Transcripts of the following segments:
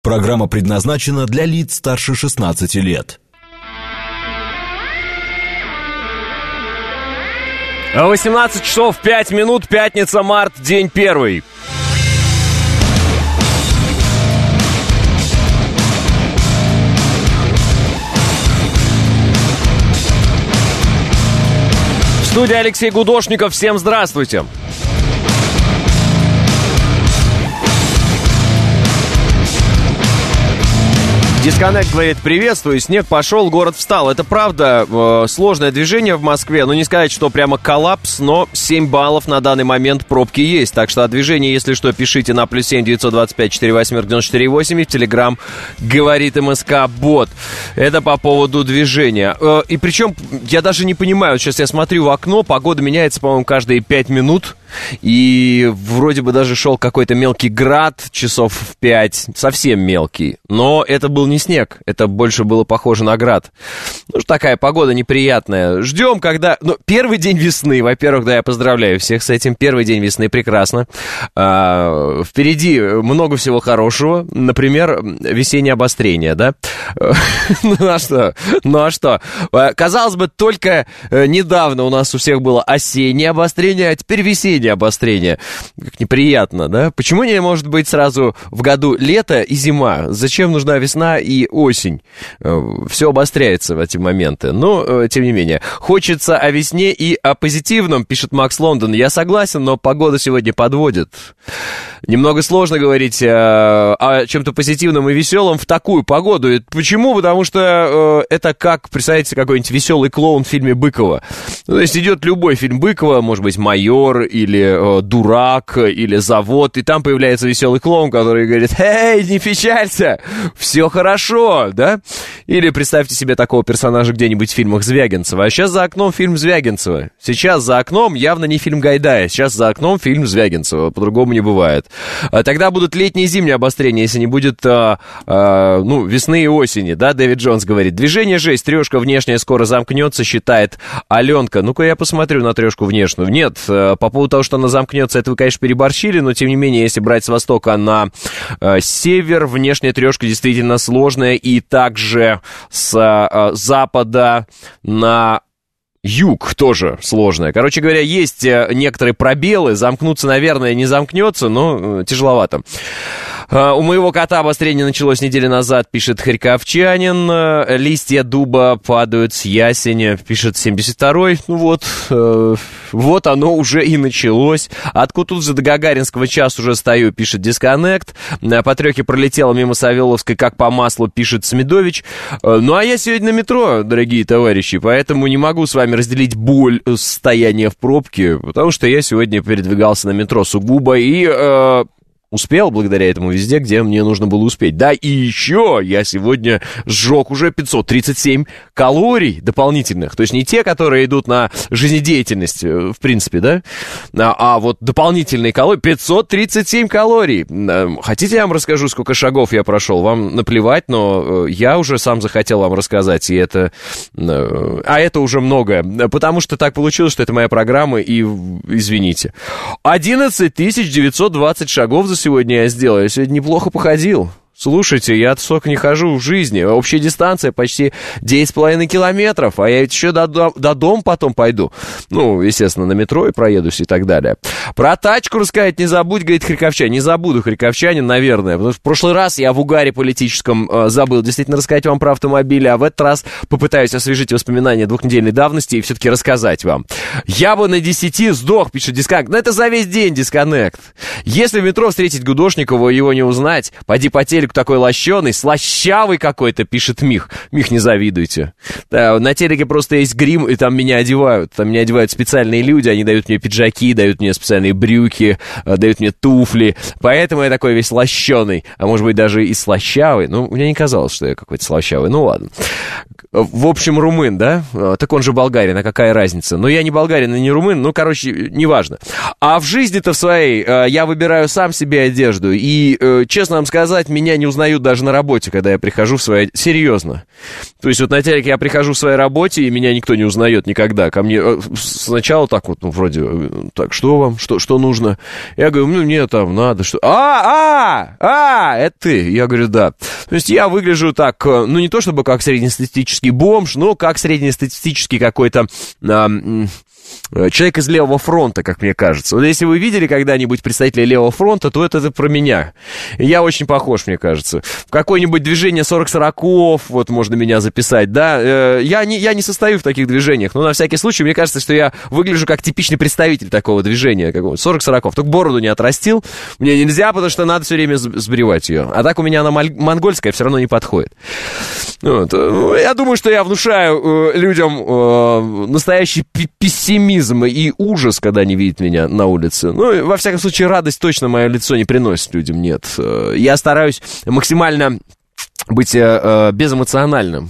Программа предназначена для лиц старше 16 лет. 18 часов 5 минут, пятница, март, день первый. В студии Алексей Гудошников. Всем здравствуйте. Дисконнект говорит: приветствую, снег пошел, город встал. Это правда, сложное движение в Москве. Ну, не сказать, что прямо коллапс, но 7 баллов на данный момент пробки есть. Так что о движении, если что, пишите на +7 925 48 94 8 в Телеграм говорит МСК-бот. Это по поводу движения. И причем, я даже не понимаю, сейчас я смотрю в окно, погода меняется, по-моему, каждые 5 минут. И вроде бы даже шел какой-то мелкий град часов в 5, совсем мелкий. Но это был не снег, это больше было похоже на град. Ну, такая погода неприятная. Ждем, когда... Ну, первый день весны, во-первых, да, я поздравляю всех с этим. Первый день весны, прекрасно. Впереди много всего хорошего. Например, весеннее обострение, да? Ну, а что? Казалось бы, только недавно у нас у всех было осеннее обострение, а теперь весеннее обострение. Как неприятно, да? Почему не может быть сразу в году лето и зима? Зачем нужна весна и осень? Все обостряется в эти моменты. Но, тем не менее, хочется о весне и о позитивном, пишет Макс Лондон. Я согласен, но погода сегодня подводит. Немного сложно говорить о чем-то позитивном и веселом в такую погоду. Почему? Потому что это как, представляете, какой-нибудь веселый клоун в фильме Быкова. Ну, то есть идет любой фильм Быкова, может быть, «Майор» или «Дурак», или «Завод», и там появляется веселый клоун, который говорит: «Эй, не печалься, все хорошо», да? Или представьте себе такого персонажа где-нибудь в фильмах Звягинцева. А сейчас за окном фильм Звягинцева. Сейчас за окном явно не фильм Гайдая, сейчас за окном фильм Звягинцева, по-другому не бывает. Тогда будут летние и зимние обострения, если не будет, весны и осени, да, Дэвид Джонс говорит. Движение жесть, трешка внешняя скоро замкнется, считает Аленка. Ну-ка я посмотрю на трешку внешнюю. Нет, по поводу того, что она замкнется, это вы, конечно, переборщили, но, тем не менее, если брать с востока на север, внешняя трешка действительно сложная, и также с запада на юг тоже сложная. Короче говоря, есть некоторые пробелы, замкнуться, наверное, не замкнется, но тяжеловато. У моего кота обострение началось неделю назад, пишет харьковчанин. Листья дуба падают с ясеня, пишет 72-й. Ну вот оно уже и началось. Откуда тут же до Гагаринского час уже стою, пишет Дисконнект. По трёхе пролетела мимо Савеловской как по маслу, пишет Смедович. Ну а я сегодня на метро, дорогие товарищи, поэтому не могу с вами разделить боль состояния в пробке, потому что я сегодня передвигался на метро сугубо и... успел благодаря этому везде, где мне нужно было успеть. Да, и еще я сегодня сжег уже 537 калорий дополнительных. То есть не те, которые идут на жизнедеятельность, в принципе, да? А вот дополнительные калории. 537 калорий. Хотите, я вам расскажу, сколько шагов я прошел? Вам наплевать, но я уже сам захотел вам рассказать. И это... А это уже многое. Потому что так получилось, что это моя программа, и извините. 11 920 шагов за сегодня я сделал. Я сегодня неплохо походил. Слушайте, я столько не хожу в жизни. Общая дистанция почти 9,5 километров. А я ведь еще до дома потом пойду. Ну, естественно, на метро и проедусь и так далее. Про тачку рассказать не забудь, говорит харьковчанин. Не забуду, харьковчанин, наверное. Потому что в прошлый раз я в угаре политическом забыл действительно рассказать вам про автомобили. А в этот раз попытаюсь освежить воспоминания двухнедельной давности и все-таки рассказать вам. Я бы на 10 сдох, пишет Дисконнект. Но это за весь день, Дисконнект. Если в метро встретить Гудошникова и его не узнать, пойди по телеку такой лощеный, слащавый какой-то, пишет Мих. Мих, не завидуйте. Да, на телеке просто есть грим, и там меня одевают. Там меня одевают специальные люди, они дают мне пиджаки, дают мне специальные брюки, дают мне туфли. Поэтому я такой весь лощеный, а может быть даже и слащавый. Ну, мне не казалось, что я какой-то слащавый. Ну, ладно. В общем, румын, да? Так он же болгарин, а какая разница? Но я не болгарин и не румын, ну, короче, неважно. А в жизни-то в своей я выбираю сам себе одежду. И, честно вам сказать, меня не узнают даже на работе, когда я прихожу в своей... Серьезно. То есть вот на телеке я прихожу в своей работе, и меня никто не узнает никогда. Ко мне сначала так вот, ну, вроде, так, что вам, что нужно? Я говорю, ну, мне там надо, что... Это ты? Я говорю, да. То есть я выгляжу так, ну, не то чтобы как среднестатистический бомж, но как среднестатистический какой-то... человек из левого фронта, как мне кажется. Вот если вы видели когда-нибудь представителя левого фронта, то это про меня. Я очень похож, мне кажется. В какое-нибудь движение 40-40, вот можно меня записать, да. Я не состою в таких движениях, но на всякий случай, мне кажется, что я выгляжу как типичный представитель такого движения, какого-то 40-40. Только бороду не отрастил. Мне нельзя, потому что надо все время сбривать ее. А так у меня она монгольская, все равно не подходит. Вот. Я думаю, что я внушаю людям настоящий пессимизм и ужас, когда они видят меня на улице. Ну, во всяком случае, радость точно мое лицо не приносит людям, нет. Я стараюсь максимально быть безэмоциональным.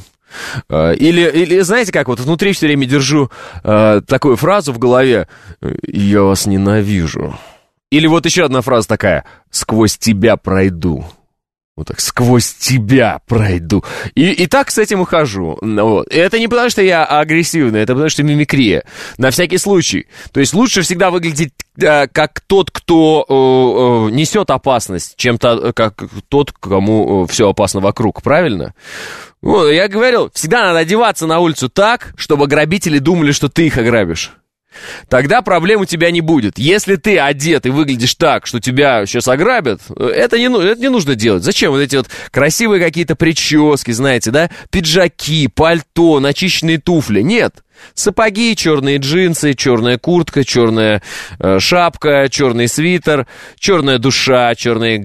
Или, знаете как, вот внутри все время держу такую фразу в голове: «Я вас ненавижу». Или вот еще одна фраза такая: «Сквозь тебя пройду». Вот так, сквозь тебя пройду. И так с этим ухожу. Вот. И это не потому, что я агрессивный, это потому, что мимикрия. На всякий случай. То есть лучше всегда выглядеть как тот, кто несет опасность, чем как тот, кому все опасно вокруг. Правильно? Вот, я говорил, всегда надо одеваться на улицу так, чтобы грабители думали, что ты их ограбишь. Тогда проблем у тебя не будет. Если ты одет и выглядишь так, что тебя сейчас ограбят, это не нужно делать. Зачем вот эти вот красивые какие-то прически, знаете, да? Пиджаки, пальто, начищенные туфли. Нет. Сапоги, черные джинсы, черная куртка, черная шапка, черный свитер, черная душа, черные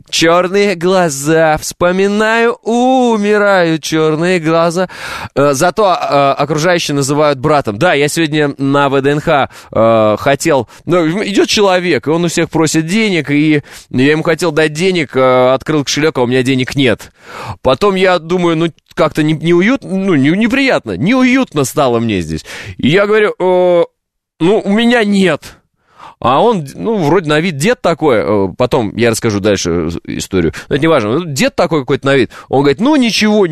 глаза. Вспоминаю, умираю, черные глаза. Зато окружающие называют братом. Да, я сегодня на ВДНХ хотел... Ну, идет человек, и он у всех просит денег, и я ему хотел дать денег, открыл кошелек, а у меня денег нет. Потом я думаю, ну, как-то неуютно, ну, неприятно, неуютно стало мне здесь. И я говорю, ну, у меня нет. А он, ну, вроде на вид дед такой. Потом я расскажу дальше историю. Но это не важно. Дед такой какой-то на вид. Он говорит, ну, ничего.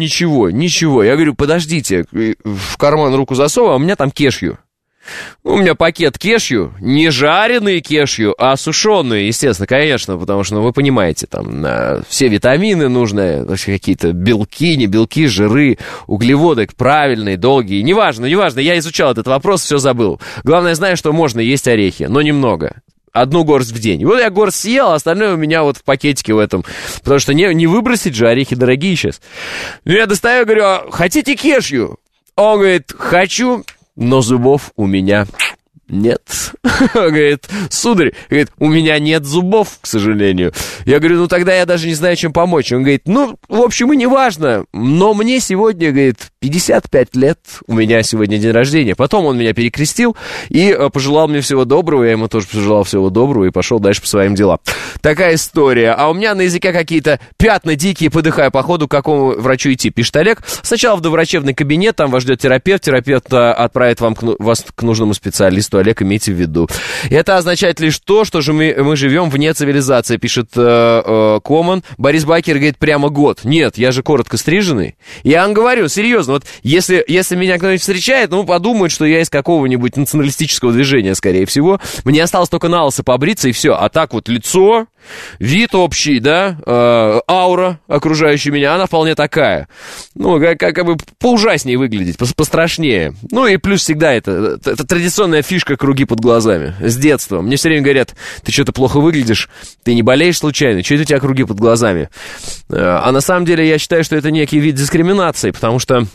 Я говорю, подождите. В карман руку засовываю, а у меня там кешью. У меня пакет кешью, не жареные кешью, а сушеные, естественно, конечно, потому что, ну, вы понимаете, там все витамины нужны, какие-то белки, не белки, жиры, углеводы правильные, долгие, неважно, я изучал этот вопрос, все забыл. Главное, знаю, что можно есть орехи, но немного. 1 горсть в день. Вот я горсть съел, а остальное у меня вот в пакетике в этом. Потому что не выбросить же, орехи дорогие сейчас. Я достаю, говорю, а хотите кешью? Он говорит, хочу... Но зубов у меня нет. Говорит, сударь, говорит, у меня нет зубов, к сожалению. Я говорю, ну тогда я даже не знаю, чем помочь. Он говорит, ну, в общем, и не важно, но мне сегодня, говорит, 55 лет, у меня сегодня день рождения. Потом он меня перекрестил и пожелал мне всего доброго, я ему тоже пожелал всего доброго и пошел дальше по своим делам. Такая история. А у меня на языке какие-то пятна дикие, подыхаю по ходу, к какому врачу идти, пишет Олег. Сначала в доврачебный кабинет, там вас ждет терапевт отправит вас к нужному специалисту. Олег, имейте в виду. Это означает лишь то, что же мы живем вне цивилизации, пишет Коман. Борис Бакер говорит, прямо год. Нет, я же коротко стриженный. Я вам говорю, серьезно, вот если меня кто-нибудь встречает, ну, подумают, что я из какого-нибудь националистического движения, скорее всего. Мне осталось только на лысо побриться, и все. А так вот лицо, вид общий, да, аура окружающая меня, она вполне такая. Ну, как бы поужаснее выглядеть, пострашнее. Ну, и плюс всегда это традиционная фишка круги под глазами. С детства. Мне все время говорят, ты что-то плохо выглядишь, ты не болеешь случайно, что это у тебя круги под глазами? А на самом деле я считаю, что это некий вид дискриминации, потому что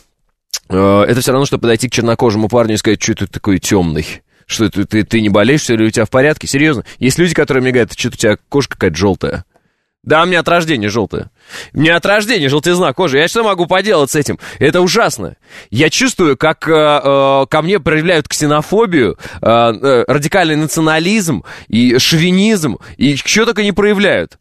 это все равно, что подойти к чернокожему парню и сказать, что ты такой темный. Что ты не болеешь, все ли у тебя в порядке? Серьезно? Есть люди, которые мне говорят, что у тебя кожа какая-то желтая. Да, у меня от рождения желтая. У меня от рождения желтизна кожи. Я что могу поделать с этим? Это ужасно. Я чувствую, как ко мне проявляют ксенофобию, радикальный национализм и шовинизм, и что только не проявляют.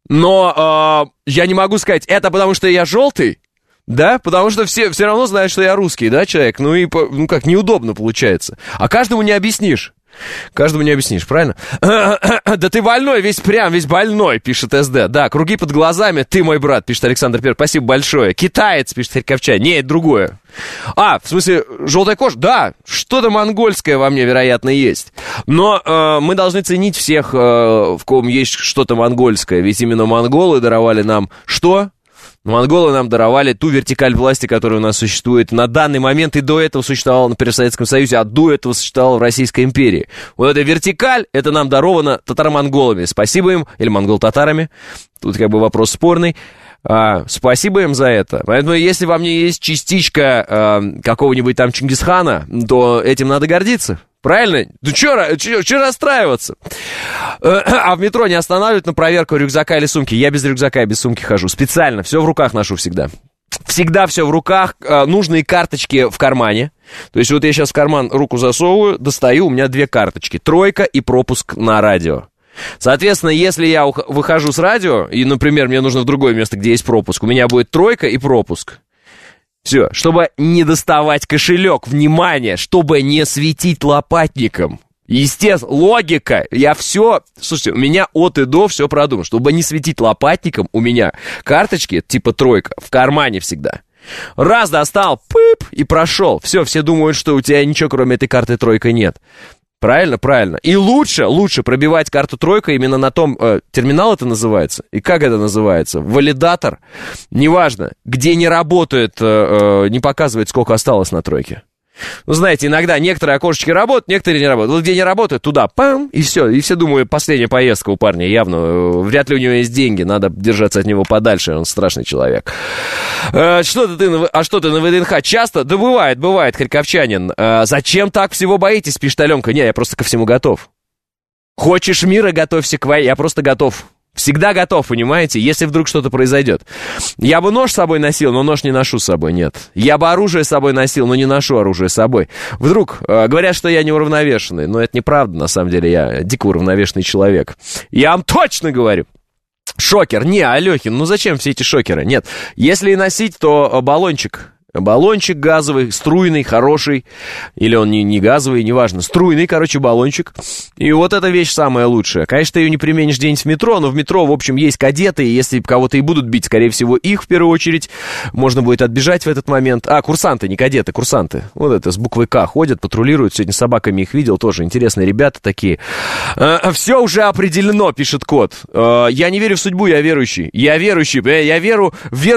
Но я не могу сказать, это потому что я желтый. Да, потому что все равно знают, что я русский, да, человек, ну и, ну как, неудобно получается. А каждому не объяснишь. Каждому не объяснишь, правильно? Да ты больной, весь больной, пишет СД. Да, круги под глазами, ты мой брат, пишет Александр Первый. Спасибо большое. Китаец, пишет Харьковчанин. Не, это другое. В смысле, желтая кожа? Да, что-то монгольское во мне, вероятно, есть. Но мы должны ценить всех, в ком есть что-то монгольское. Ведь именно монголы даровали нам что? Монголы нам даровали ту вертикаль власти, которая у нас существует на данный момент, и до этого существовала, например, в Советском Союзе, а до этого существовала в Российской империи. Вот эта вертикаль, это нам даровано татаро-монголами. Спасибо им, или монгол-татарами. Тут как бы вопрос спорный. Спасибо им за это. Поэтому если во мне есть частичка какого-нибудь там Чингисхана, то этим надо гордиться. Правильно? Ну, чё расстраиваться? А в метро не останавливают на проверку рюкзака или сумки? Я без рюкзака и без сумки хожу. Специально. Все в руках ношу всегда. Всегда все в руках. Нужные карточки в кармане. То есть вот я сейчас в карман руку засовываю, достаю, у меня 2 карточки. 3 и пропуск на радио. Соответственно, если я выхожу с радио, и, например, мне нужно в другое место, где есть пропуск, у меня будет 3 и пропуск. Все, чтобы не доставать кошелек, внимание, чтобы не светить лопатником. Естественно, логика, я все, слушайте, у меня от и до все продумано. Чтобы не светить лопатником, у меня карточки типа 3 в кармане всегда. Раз достал, пып, и прошел. Все думают, что у тебя ничего, кроме этой карты 3 нет. Правильно, правильно. И лучше пробивать карту 3 именно на том, терминал это называется, и как это называется, валидатор, неважно, где не работает, не показывает, сколько осталось на 3. Ну, знаете, иногда некоторые окошечки работают, некоторые не работают. Вот где не работают, туда, пам, и все. И все думают, последняя поездка у парня явно. Вряд ли у него есть деньги, надо держаться от него подальше, он страшный человек. Что ты на ВДНХ часто? Да бывает, харьковчанин. Зачем так всего боитесь, пишет Аленка? Не, я просто ко всему готов. Хочешь мира, готовься к войне. Я просто готов. Всегда готов, понимаете, если вдруг что-то произойдет. Я бы нож с собой носил, но нож не ношу с собой, нет. Я бы оружие с собой носил, но не ношу оружие с собой. Вдруг говорят, что я неуравновешенный, но это неправда, на самом деле, я дико уравновешенный человек. Я вам точно говорю. Шокер, не, Алехин, ну зачем все эти шокеры? Нет, если и носить, то баллончик. Баллончик газовый, струйный, хороший. Или он не газовый, неважно. Струйный, короче, баллончик. И вот эта вещь самая лучшая. Конечно, ты ее не применишь где-нибудь в метро, но в метро, в общем, есть кадеты, и если кого-то и будут бить, скорее всего, их в первую очередь. Можно будет отбежать в этот момент. Курсанты, не кадеты, курсанты. Вот это, с буквой К ходят, патрулируют. Сегодня с собаками их видел, тоже интересные ребята такие. Все уже определено, пишет кот. Я не верю в судьбу, я верующий. Я верующий, я верую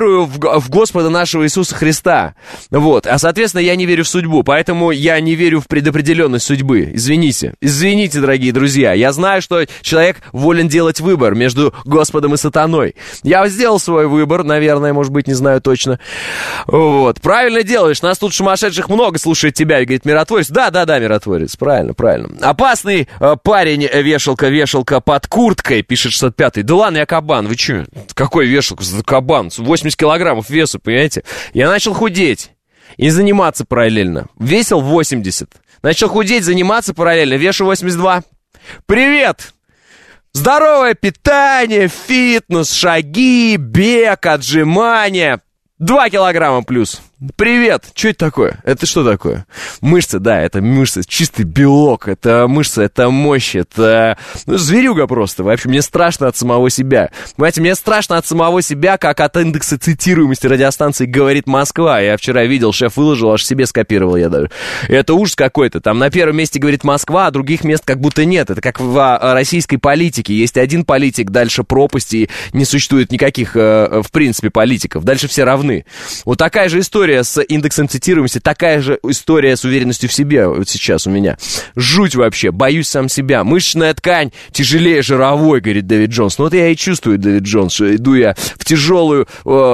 в Господа нашего Иисуса Христа. Вот, соответственно, я не верю в судьбу, поэтому я не верю в предопределенность судьбы. Извините, дорогие друзья. Я знаю, что человек волен делать выбор между Господом и сатаной. Я сделал свой выбор, наверное, может быть, не знаю точно. Вот, правильно делаешь. Нас тут сумасшедших много слушает тебя, и говорит, миротворец. Да, миротворец, правильно. Опасный парень, вешалка под курткой, пишет 65-й. Да ладно, я кабан, вы че? Какой вешалка? Кабан, 80 килограммов веса, понимаете? Я начал худеть и заниматься параллельно. Весил 80. Начал худеть, заниматься параллельно. Вешу 82. Привет! Здоровое питание, фитнес, шаги, бег, отжимания. 2 килограмма плюс. Привет! Что это такое? Это что такое? Мышцы, да, это мышцы, чистый белок, это мышцы, это мощь, это зверюга просто. Вообще, мне страшно от самого себя. Понимаете, мне страшно от самого себя, как от индекса цитируемости радиостанции «Говорит Москва». Я вчера видел, шеф выложил, аж себе скопировал я даже. Это ужас какой-то. Там на первом месте «Говорит Москва», а других мест как будто нет. Это как в российской политике. Есть один политик, дальше пропасть, и не существует никаких, в принципе, политиков. Дальше все равны. Вот такая же история с индексом цитируемости, такая же история с уверенностью в себе вот сейчас у меня. Жуть вообще, боюсь сам себя. Мышечная ткань тяжелее жировой, говорит Дэвид Джонс. Ну вот я и чувствую, Дэвид Джонс, что иду я в тяжелую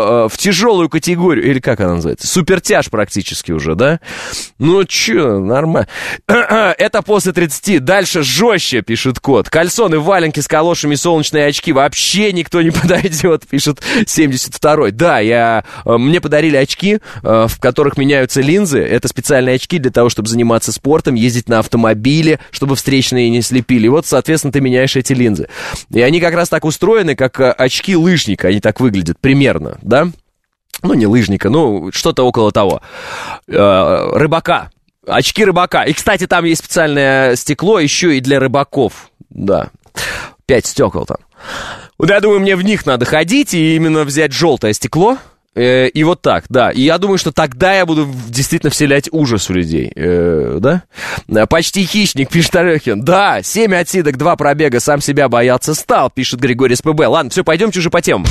категорию, или как она называется? Супертяж практически уже, да? Ну чё, нормально. Это после 30, дальше жестче, пишет кот. Кальсоны, валенки с калошами, солнечные очки, вообще никто не подойдет, пишет 72-й. Да, мне подарили очки, в которых меняются линзы. Это специальные очки для того, чтобы заниматься спортом, ездить на автомобиле, чтобы встречные не слепили. Вот, соответственно, ты меняешь эти линзы. И они как раз так устроены, как очки лыжника. Они так выглядят примерно, да? Ну, не лыжника, ну, что-то около того. Рыбака. Очки рыбака. И, кстати, там есть специальное стекло еще и для рыбаков. Да. 5 стекол там. Вот я думаю, мне в них надо ходить и именно взять желтое стекло. И вот так, да. И я думаю, что тогда я буду действительно вселять ужас у людей. Да? Почти хищник, пишет Орехин. Да, 7 отсидок, 2 пробега, сам себя бояться стал, пишет Григорий СПБ. Ладно, все, пойдемте уже по темам.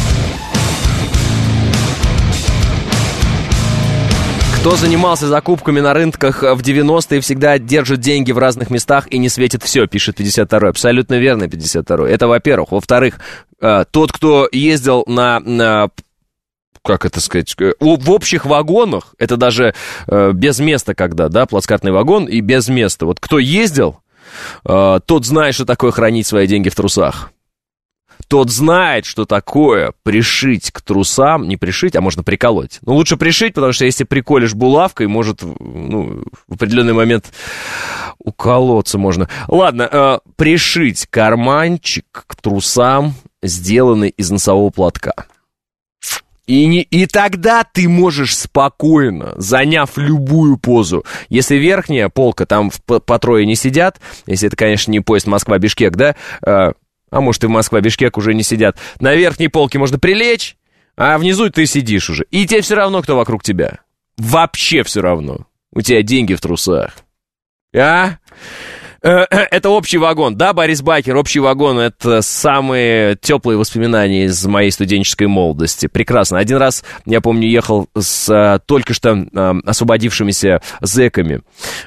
Кто занимался закупками на рынках в 90-е, всегда держит деньги в разных местах и не светит все, пишет 52-й. Абсолютно верно, 52-й. Это во-первых. Во-вторых, тот, кто ездил на как это сказать, в общих вагонах, это даже без места когда, да, плацкартный вагон и без места. Вот кто ездил, тот знает, что такое хранить свои деньги в трусах. Тот знает, что такое пришить к трусам, не пришить, а можно приколоть. Ну, лучше пришить, потому что если приколешь булавкой, может, в определенный момент уколоться можно. Ладно, пришить карманчик к трусам, сделанный из носового платка. И тогда ты можешь спокойно, заняв любую позу. Если верхняя полка, там по трое не сидят, если это, конечно, не поезд Москва-Бишкек, да, а может и в Москва-Бишкек уже не сидят, на верхней полке можно прилечь, а внизу ты сидишь уже. И тебе все равно, кто вокруг тебя. Вообще все равно. У тебя деньги в трусах. Это общий вагон, да, Борис Бакер, общий вагон, это самые теплые воспоминания из моей студенческой молодости. Прекрасно. Один раз, я помню, ехал с только что освободившимися зэками.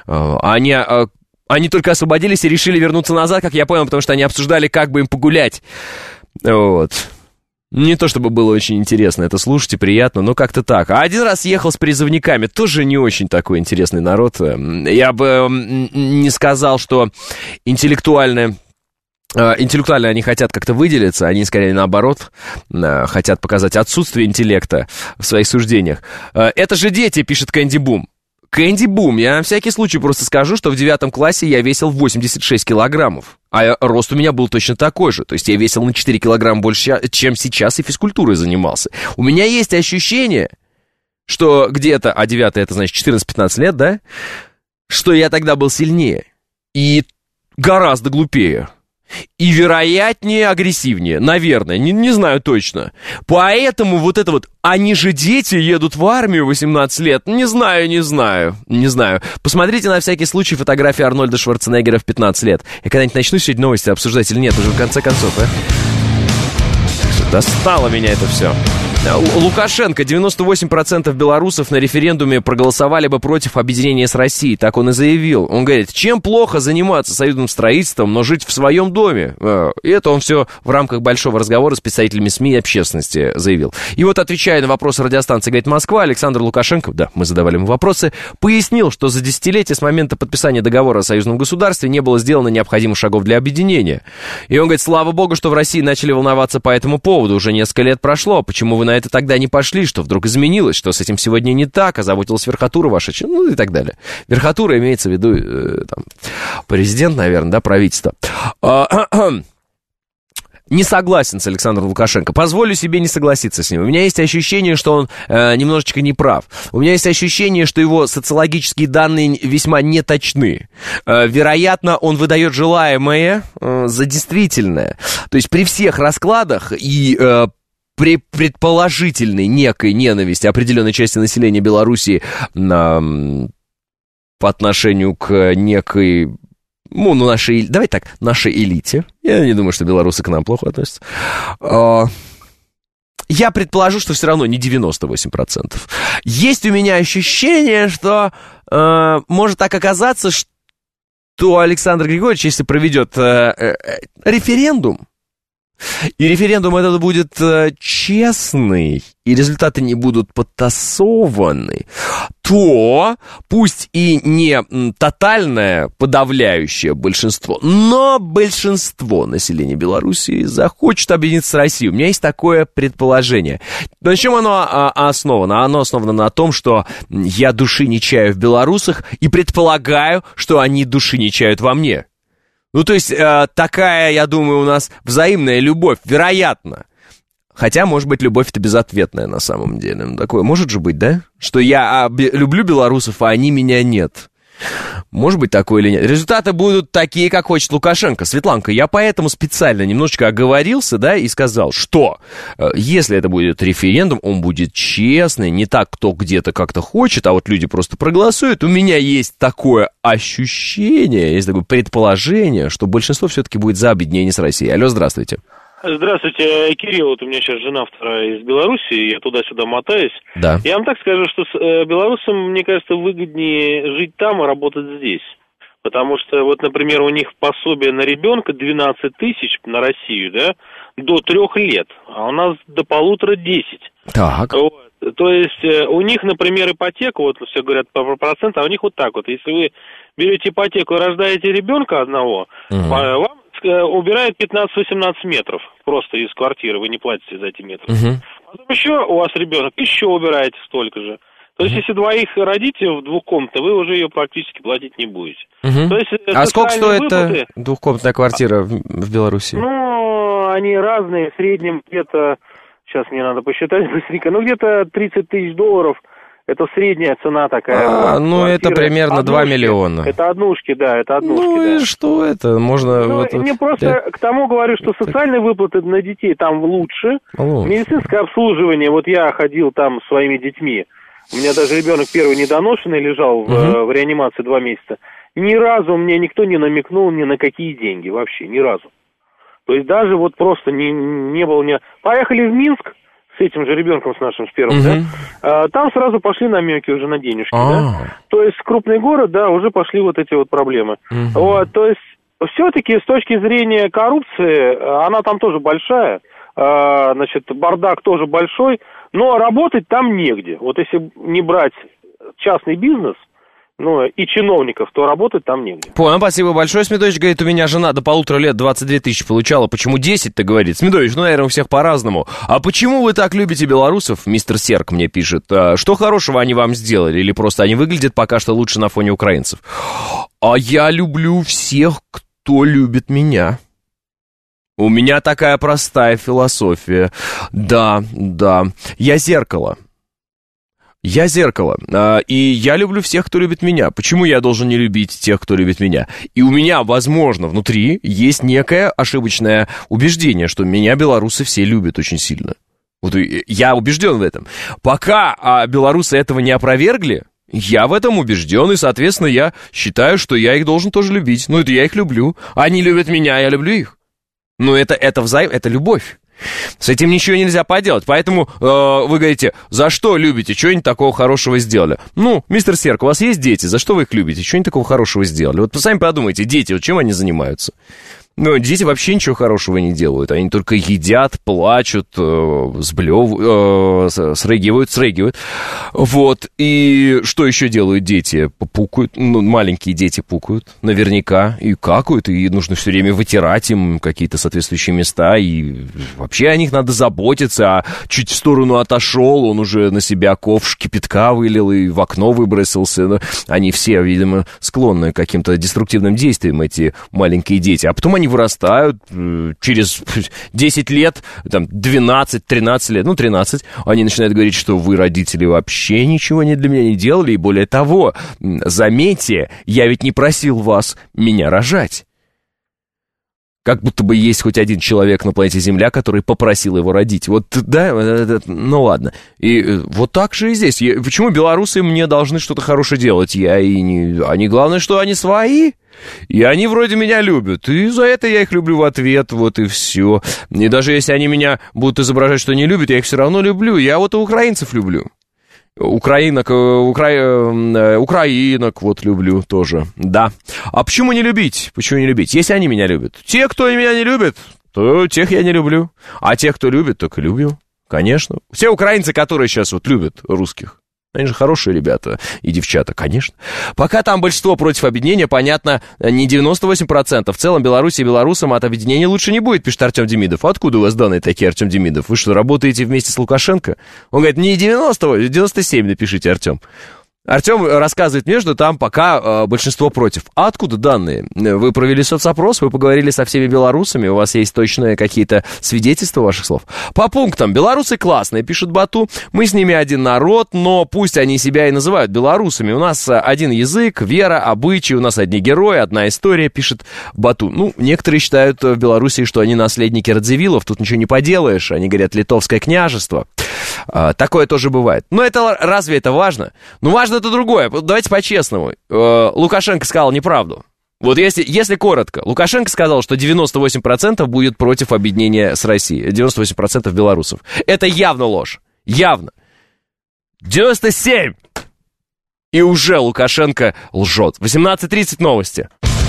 Они только освободились и решили вернуться назад, как я понял, потому что они обсуждали, как бы им погулять. Вот. Не то чтобы было очень интересно это слушать и приятно, но как-то так. А один раз ехал с призывниками, тоже не очень такой интересный народ. Я бы не сказал, что интеллектуально они хотят как-то выделиться, они скорее наоборот хотят показать отсутствие интеллекта в своих суждениях. Это же дети, пишет Кэнди Бум. Кэнди Бум, я на всякий случай просто скажу, что в 9 классе я весил 86 килограммов, а рост у меня был точно такой же, то есть я весил на 4 килограмма больше, чем сейчас, и физкультурой занимался. У меня есть ощущение, что где-то, а 9 это значит 14-15 лет, да, что я тогда был сильнее и гораздо глупее. И, вероятнее, агрессивнее, наверное, не знаю точно. Поэтому вот это вот, они же дети, едут в армию 18 лет, не знаю. Посмотрите на всякий случай фотографии Арнольда Шварценеггера в 15 лет. Я когда-нибудь начну сегодня новости обсуждать или нет, уже в конце концов, Достало меня это все. Лукашенко, 98% белорусов на референдуме проголосовали бы против объединения с Россией, так он и заявил. Он говорит, чем плохо заниматься союзным строительством, но жить в своем доме. И это он все в рамках большого разговора с представителями СМИ и общественности заявил. И вот, отвечая на вопросы радиостанции «Говорит Москва», Александр Лукашенко, да, мы задавали ему вопросы, пояснил, что за десятилетие с момента подписания договора о союзном государстве не было сделано необходимых шагов для объединения. И он говорит, слава богу, что в России начали волноваться по этому поводу, уже несколько лет прошло, почему вы на это тогда не пошли, что вдруг изменилось, что с этим сегодня не так, озаботилась верхотура ваша, ну и так далее. Верхотура имеется в виду там, президент, наверное, да, правительство. Не согласен с Александром Лукашенко. Позволю себе не согласиться с ним. У меня есть ощущение, что он немножечко неправ. У меня есть ощущение, что его социологические данные весьма неточны. Вероятно, он выдает желаемое за действительное. То есть при всех раскладах и при предположительной некой ненависти определенной части населения Белоруссии по отношению к некой... нашей элите. Я не думаю, что белорусы к нам плохо относятся. Я предположу, что все равно не 98%. Есть у меня ощущение, что может так оказаться, что Александр Григорьевич, если проведет референдум, и референдум этот будет честный, и результаты не будут подтасованы, то пусть и не тотальное подавляющее большинство, но большинство населения Белоруссии захочет объединиться с Россией. У меня есть такое предположение. На чем оно основано? Оно основано на том, что я души не чаю в белорусах и предполагаю, что они души не чают во мне. Ну, то есть, такая, я думаю, у нас взаимная любовь, вероятно. Хотя, может быть, любовь-то безответная на самом деле. Ну, такое может же быть, да? Что я люблю белорусов, а они меня нет. Может быть, такое или нет. Результаты будут такие, как хочет Лукашенко. Светланка, я поэтому специально немножечко оговорился, да, и сказал, что если это будет референдум, он будет честный, не так, кто где-то как-то хочет, а вот люди просто проголосуют. У меня есть такое ощущение, есть такое предположение, что большинство все-таки будет за объединение с Россией. Алло, здравствуйте. Здравствуйте, Кирилл, вот у меня сейчас жена вторая из Беларуси, я туда-сюда мотаюсь. Да. Я вам так скажу, что белорусам, мне кажется, выгоднее жить там и работать здесь. Потому что, вот, например, у них пособие на ребенка 12 тысяч на Россию, да, до 3 лет, а у нас до 1,5-10. Так. Вот. То есть у них, например, ипотека, вот все говорят по проценту, а у них вот так вот. Если вы берете ипотеку и рождаете ребенка одного, вам убирает 15-18 метров просто из квартиры, вы не платите за эти метры. Потом еще у вас ребенок, еще убираете столько же. То есть, если двоих родите в двухкомнатной, вы уже ее практически платить не будете. То есть, а сколько стоит двухкомнатная квартира в Беларуси? Ну, они разные, в среднем где-то, сейчас мне надо посчитать быстренько, где-то 30 тысяч долларов. Это средняя цена такая. Ну, квартиры. Это примерно однушки. 2 миллиона. Это однушки, да, это однушки. Ну, да. И что это? Можно... Ну, мне просто к тому говорю, что социальные выплаты на детей там лучше. Медицинское обслуживание, вот я ходил там с своими детьми. У меня даже ребенок первый недоношенный лежал в реанимации 2 месяца. Ни разу мне никто не намекнул ни на какие деньги вообще, ни разу. То есть даже вот просто не было... Поехали в Минск, с этим же ребенком, с нашим, с первым, да, там сразу пошли намеки уже на денежки, да. То есть крупный город, да, уже пошли вот эти вот проблемы. Вот, то есть все-таки с точки зрения коррупции, она там тоже большая, значит, бардак тоже большой, но работать там негде. Вот если не брать частный бизнес, и чиновников, то работать там негде. Понял, спасибо большое. Смедович говорит, у меня жена до 1,5 лет 22 тысячи получала. Почему 10-то, говорит? Смедович, наверное, у всех по-разному. А почему вы так любите белорусов? Мистер Серк мне пишет. Что хорошего они вам сделали? Или просто они выглядят пока что лучше на фоне украинцев? А я люблю всех, кто любит меня. У меня такая простая философия. Да. Я зеркало. Я зеркало, и я люблю всех, кто любит меня. Почему я должен не любить тех, кто любит меня? И у меня, возможно, внутри есть некое ошибочное убеждение, что меня белорусы все любят очень сильно. Вот я убежден в этом. Пока белорусы этого не опровергли, я в этом убежден, и, соответственно, я считаю, что я их должен тоже любить. Это я их люблю. Они любят меня, я люблю их. Это любовь. С этим ничего нельзя поделать. Поэтому вы говорите, за что любите? Что они такого хорошего сделали? Мистер Серк, у вас есть дети? За что вы их любите? Что они такого хорошего сделали? Вот сами подумайте, дети, чем они занимаются? Дети вообще ничего хорошего не делают. Они только едят, плачут, срыгивают. Вот. И что еще делают дети? Пукают. Маленькие дети пукают. Наверняка. И какают. И нужно все время вытирать им какие-то соответствующие места. И вообще о них надо заботиться. А чуть в сторону отошел, он уже на себя ковш кипятка вылил и в окно выбросился. Они все, видимо, склонны к каким-то деструктивным действиям, эти маленькие дети. А потом они вырастают, через 10 лет, 12-13 лет, 13, они начинают говорить, что вы, родители, вообще ничего для меня не делали, и более того, заметьте, я ведь не просил вас меня рожать. Как будто бы есть хоть один человек на планете Земля, который попросил его родить. Ладно. И вот так же и здесь. Почему белорусы мне должны что-то хорошее делать? Они, главное, что они свои. И они вроде меня любят. И за это я их люблю в ответ. Вот и все. И даже если они меня будут изображать, что не любят, я их все равно люблю. Я вот и украинцев люблю. Украинок вот люблю тоже, да. А почему не любить? Если они меня любят. Те, кто меня не любит, то тех я не люблю. А тех, кто любит, так и люблю. Конечно. Все украинцы, которые сейчас вот любят русских, они же хорошие ребята и девчата, конечно. Пока там большинство против объединения, понятно, не 98%. В целом Беларуси и белорусам от объединения лучше не будет, пишет Артем Демидов. Откуда у вас данные такие, Артем Демидов? Вы что, работаете вместе с Лукашенко? Он говорит, не 90, 97 напишите, Артем. Артем рассказывает мне, что там пока большинство против. А откуда данные? Вы провели соцопрос, вы поговорили со всеми белорусами, у вас есть точные какие-то свидетельства ваших слов? По пунктам. Белорусы классные, пишет Бату. Мы с ними один народ, но пусть они себя и называют белорусами. У нас один язык, вера, обычаи, у нас одни герои, одна история, пишет Бату. Ну, некоторые считают в Белоруссии, что они наследники Радзивиллов, тут ничего не поделаешь. Они говорят, литовское княжество. Такое тоже бывает. Но это разве это важно? Ну, важно это другое. Давайте по-честному. Лукашенко сказал неправду. Вот если коротко, Лукашенко сказал, что 98% будет против объединения с Россией. 98% белорусов. Это явно ложь. Явно. 97%! И уже Лукашенко лжет. 18:30 новости.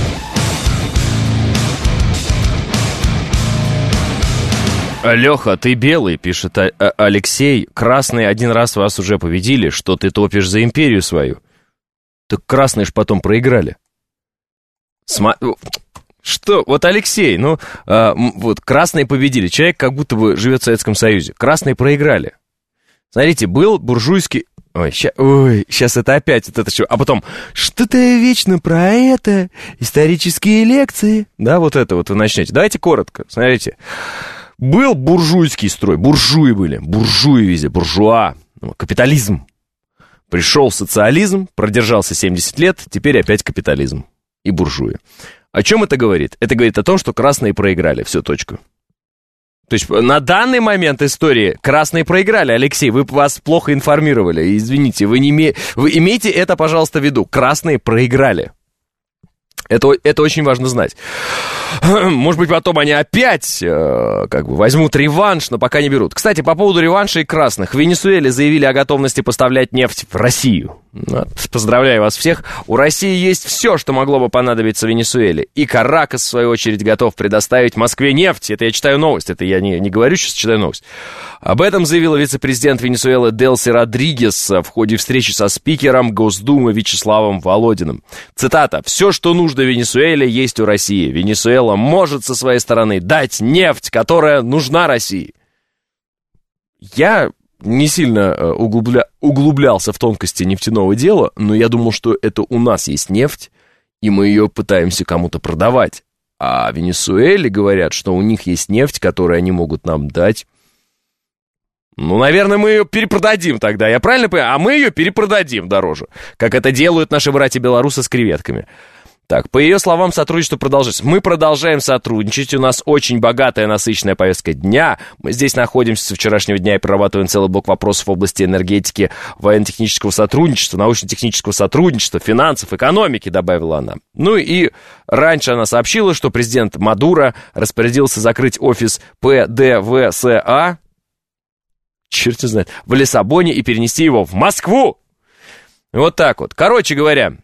Леха, ты белый, пишет Алексей. Красные один раз вас уже победили, что ты топишь за империю свою. Так красные ж потом проиграли. Что? Вот Алексей, вот красные победили. Человек как будто бы живет в Советском Союзе. Красные проиграли. Смотрите, был буржуйский... сейчас это опять вот это что. А потом, что-то вечно про это, исторические лекции. Да, вот это вот вы начнете. Давайте коротко, смотрите. Был буржуйский строй, буржуи были, буржуи везде, буржуа, капитализм. Пришел социализм, продержался 70 лет, теперь опять капитализм и буржуи. О чем это говорит? Это говорит о том, что красные проиграли, все, точка. То есть на данный момент истории красные проиграли. Алексей, вас плохо информировали, извините, вы имейте это, пожалуйста, в виду. Красные проиграли. Это очень важно знать. Может быть, потом они опять возьмут реванш, но пока не берут. Кстати, по поводу реванша и красных. В Венесуэле заявили о готовности поставлять нефть в Россию. Поздравляю вас всех. У России есть все, что могло бы понадобиться Венесуэле. И Каракас, в свою очередь, готов предоставить Москве нефть. Это я читаю новость. Это я не говорю, сейчас читаю новость. Об этом заявила вице-президент Венесуэлы Делси Родригес в ходе встречи со спикером Госдумы Вячеславом Володиным. Цитата. «Все, что нужно Венесуэле, есть у России. Венесуэла может со своей стороны дать нефть, которая нужна России». Я не сильно углублялся в тонкости нефтяного дела, но я думал, что это у нас есть нефть, и мы ее пытаемся кому-то продавать. А в Венесуэле говорят, что у них есть нефть, которую они могут нам дать. Ну, наверное, мы ее перепродадим тогда, я правильно понимаю? А мы ее перепродадим дороже, как это делают наши братья-белорусы с креветками. Так, по ее словам, сотрудничество продолжится. Мы продолжаем сотрудничать, у нас очень богатая, насыщенная повестка дня. Мы здесь находимся со вчерашнего дня и прорабатываем целый блок вопросов в области энергетики, военно-технического сотрудничества, научно-технического сотрудничества, финансов, экономики, добавила она. Ну и раньше она сообщила, что президент Мадуро распорядился закрыть офис ПДВСА, черт знает, в Лиссабоне и перенести его в Москву. Вот так вот. Короче говоря,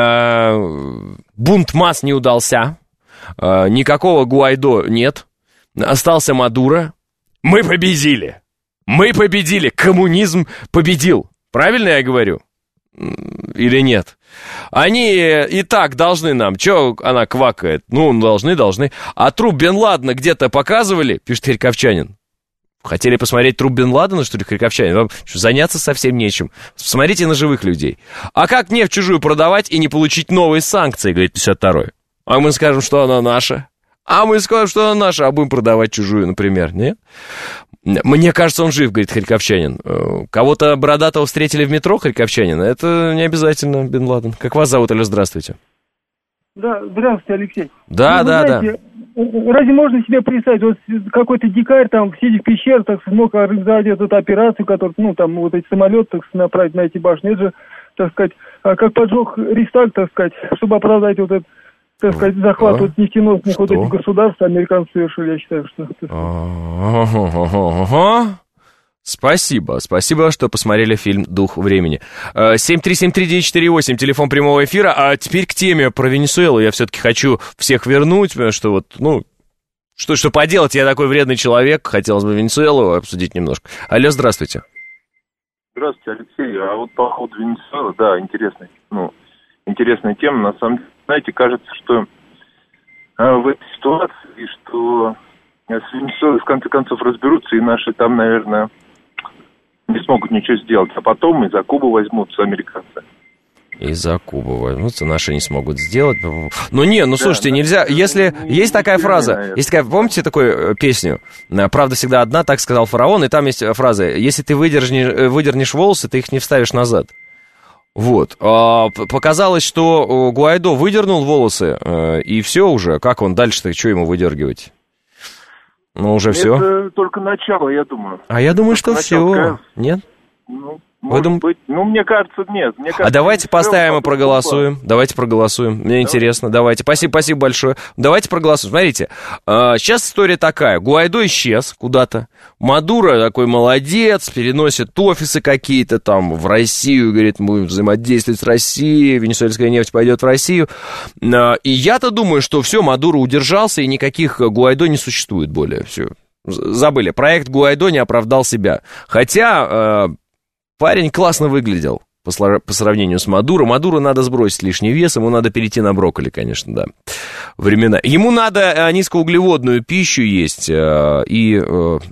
бунт масс не удался, никакого Гуайдо нет, остался Мадуро. Мы победили! Мы победили! Коммунизм победил! Правильно я говорю? Или нет? Они и так должны нам. Чё она квакает? Ну, должны. А труп Бен Ладена где-то показывали, пишет харьковчанин. Хотели посмотреть труп Бен Ладена, что ли, харьковчане? Вам заняться совсем нечем. Смотрите на живых людей. А как нефть чужую продавать и не получить новые санкции, говорит 52-й? А мы скажем, что она наша. А будем продавать чужую, например, нет? Мне кажется, он жив, говорит харьковчанин. Кого-то бородатого встретили в метро, харьковчанин? Это не обязательно Бен Ладен. Как вас зовут, алло, здравствуйте. Да, здравствуйте, Алексей. Да. Разве можно себе представить, вот какой-то дикарь там, сидя в пещере, так смог организовать эту операцию, которую, вот эти самолеты, так сказать, направить на эти башни. Это же, так сказать, как поджог Рейхстаг, так сказать, чтобы оправдать вот этот, так сказать, захват вот нефтеносных вот этих государств, американцы совершили, я считаю, что... Спасибо, что посмотрели фильм «Дух времени». 7373948, телефон прямого эфира. А теперь к теме про Венесуэлу. Я все-таки хочу всех вернуть, что вот, что поделать, я такой вредный человек, хотелось бы Венесуэлу обсудить немножко. Алло, здравствуйте. Здравствуйте, Алексей. А вот по поводу Венесуэлы, да, интересная тема. На самом деле, знаете, кажется, что в этой ситуации, что с Венесуэлой в конце концов разберутся, и наши там, наверное, не смогут ничего сделать. А потом из-за Кубы возьмутся американцы. Из-за Кубова. Ну, наши не смогут сделать. Ну, слушайте, нельзя... Если есть такая фраза, помните такую песню? «Правда всегда одна», так сказал фараон, и там есть фраза: если ты выдернешь волосы, ты их не вставишь назад. Вот. Показалось, что Гуайдо выдернул волосы, и все уже. Как он дальше-то, что ему выдергивать? Ну, уже все. Это только начало, я думаю. А я думаю, что все. Нет? Может быть. Ну, мне кажется, нет. Давайте поставим и проголосуем. Давайте проголосуем. Мне интересно. Давайте. Спасибо большое. Давайте проголосуем. Смотрите, сейчас история такая. Гуайдо исчез куда-то. Мадуро такой молодец, переносит офисы какие-то там в Россию. Говорит, мы взаимодействовать с Россией, венесуэльская нефть пойдет в Россию. И я-то думаю, что все, Мадуро удержался, и никаких Гуайдо не существует более. Все. Забыли. Проект Гуайдо не оправдал себя. Хотя... Парень классно выглядел по сравнению с Мадуро. Мадуро надо сбросить лишний вес, ему надо перейти на брокколи, конечно, да. Времена. Ему надо низкоуглеводную пищу есть и...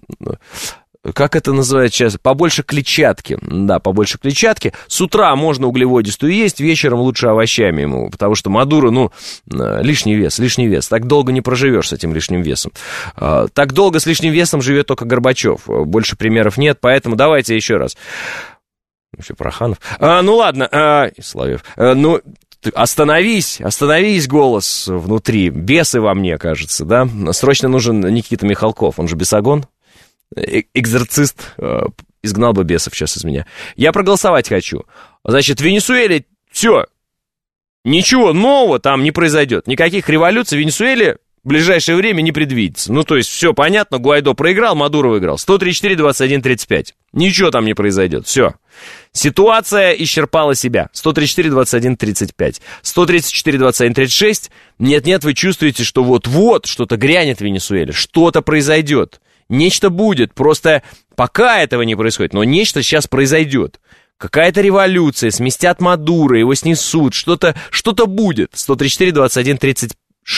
Как это называется сейчас? Побольше клетчатки. Да, побольше клетчатки. С утра можно углеводистую есть, вечером лучше овощами ему, потому что Мадуро, лишний вес. Так долго не проживешь с этим лишним весом. Так долго с лишним весом живет только Горбачев. Больше примеров нет, поэтому давайте еще раз. Еще Проханов. Ладно, Соловьев. Остановись, голос внутри. Бесы во мне, кажется, да? Срочно нужен Никита Михалков, он же бесогон. Экзорцист, изгнал бы бесов сейчас из меня. Я проголосовать хочу. Значит, в Венесуэле все, ничего нового там не произойдет. Никаких революций в Венесуэле в ближайшее время не предвидится. Ну, то есть, все понятно, Гуайдо проиграл, Мадуро выиграл. 134-21-35. Ничего там не произойдет, все. Ситуация исчерпала себя. 134-21-35. 134-21-36. Нет, вы чувствуете, что вот-вот что-то грянет в Венесуэле, что-то произойдет. Нечто будет, просто пока этого не происходит, но нечто сейчас произойдет. Какая-то революция, сместят Мадуро, его снесут, что-то будет. 134-21-36.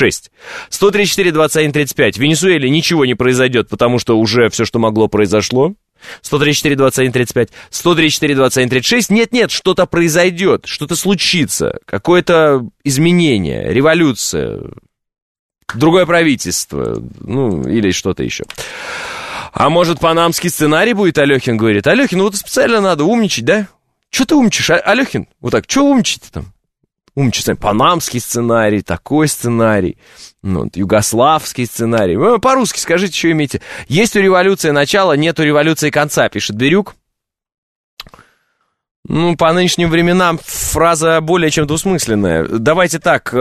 134-21-35. В Венесуэле ничего не произойдет, потому что уже все, что могло, произошло. 134-21-35. 134-21-36. Нет, что-то произойдет, что-то случится, какое-то изменение, революция. Другое правительство, или что-то еще. А может, панамский сценарий будет, Алехин говорит. Алехин, вот специально надо умничать, да? Что ты умничаешь, Алехин? Вот так, что умничать там? Умничать, панамский сценарий, такой сценарий, югославский сценарий. По-русски скажите, что имеете. Есть у революции начало, нет у революции конца, пишет Бирюк. По нынешним временам фраза более чем двусмысленная. Давайте так,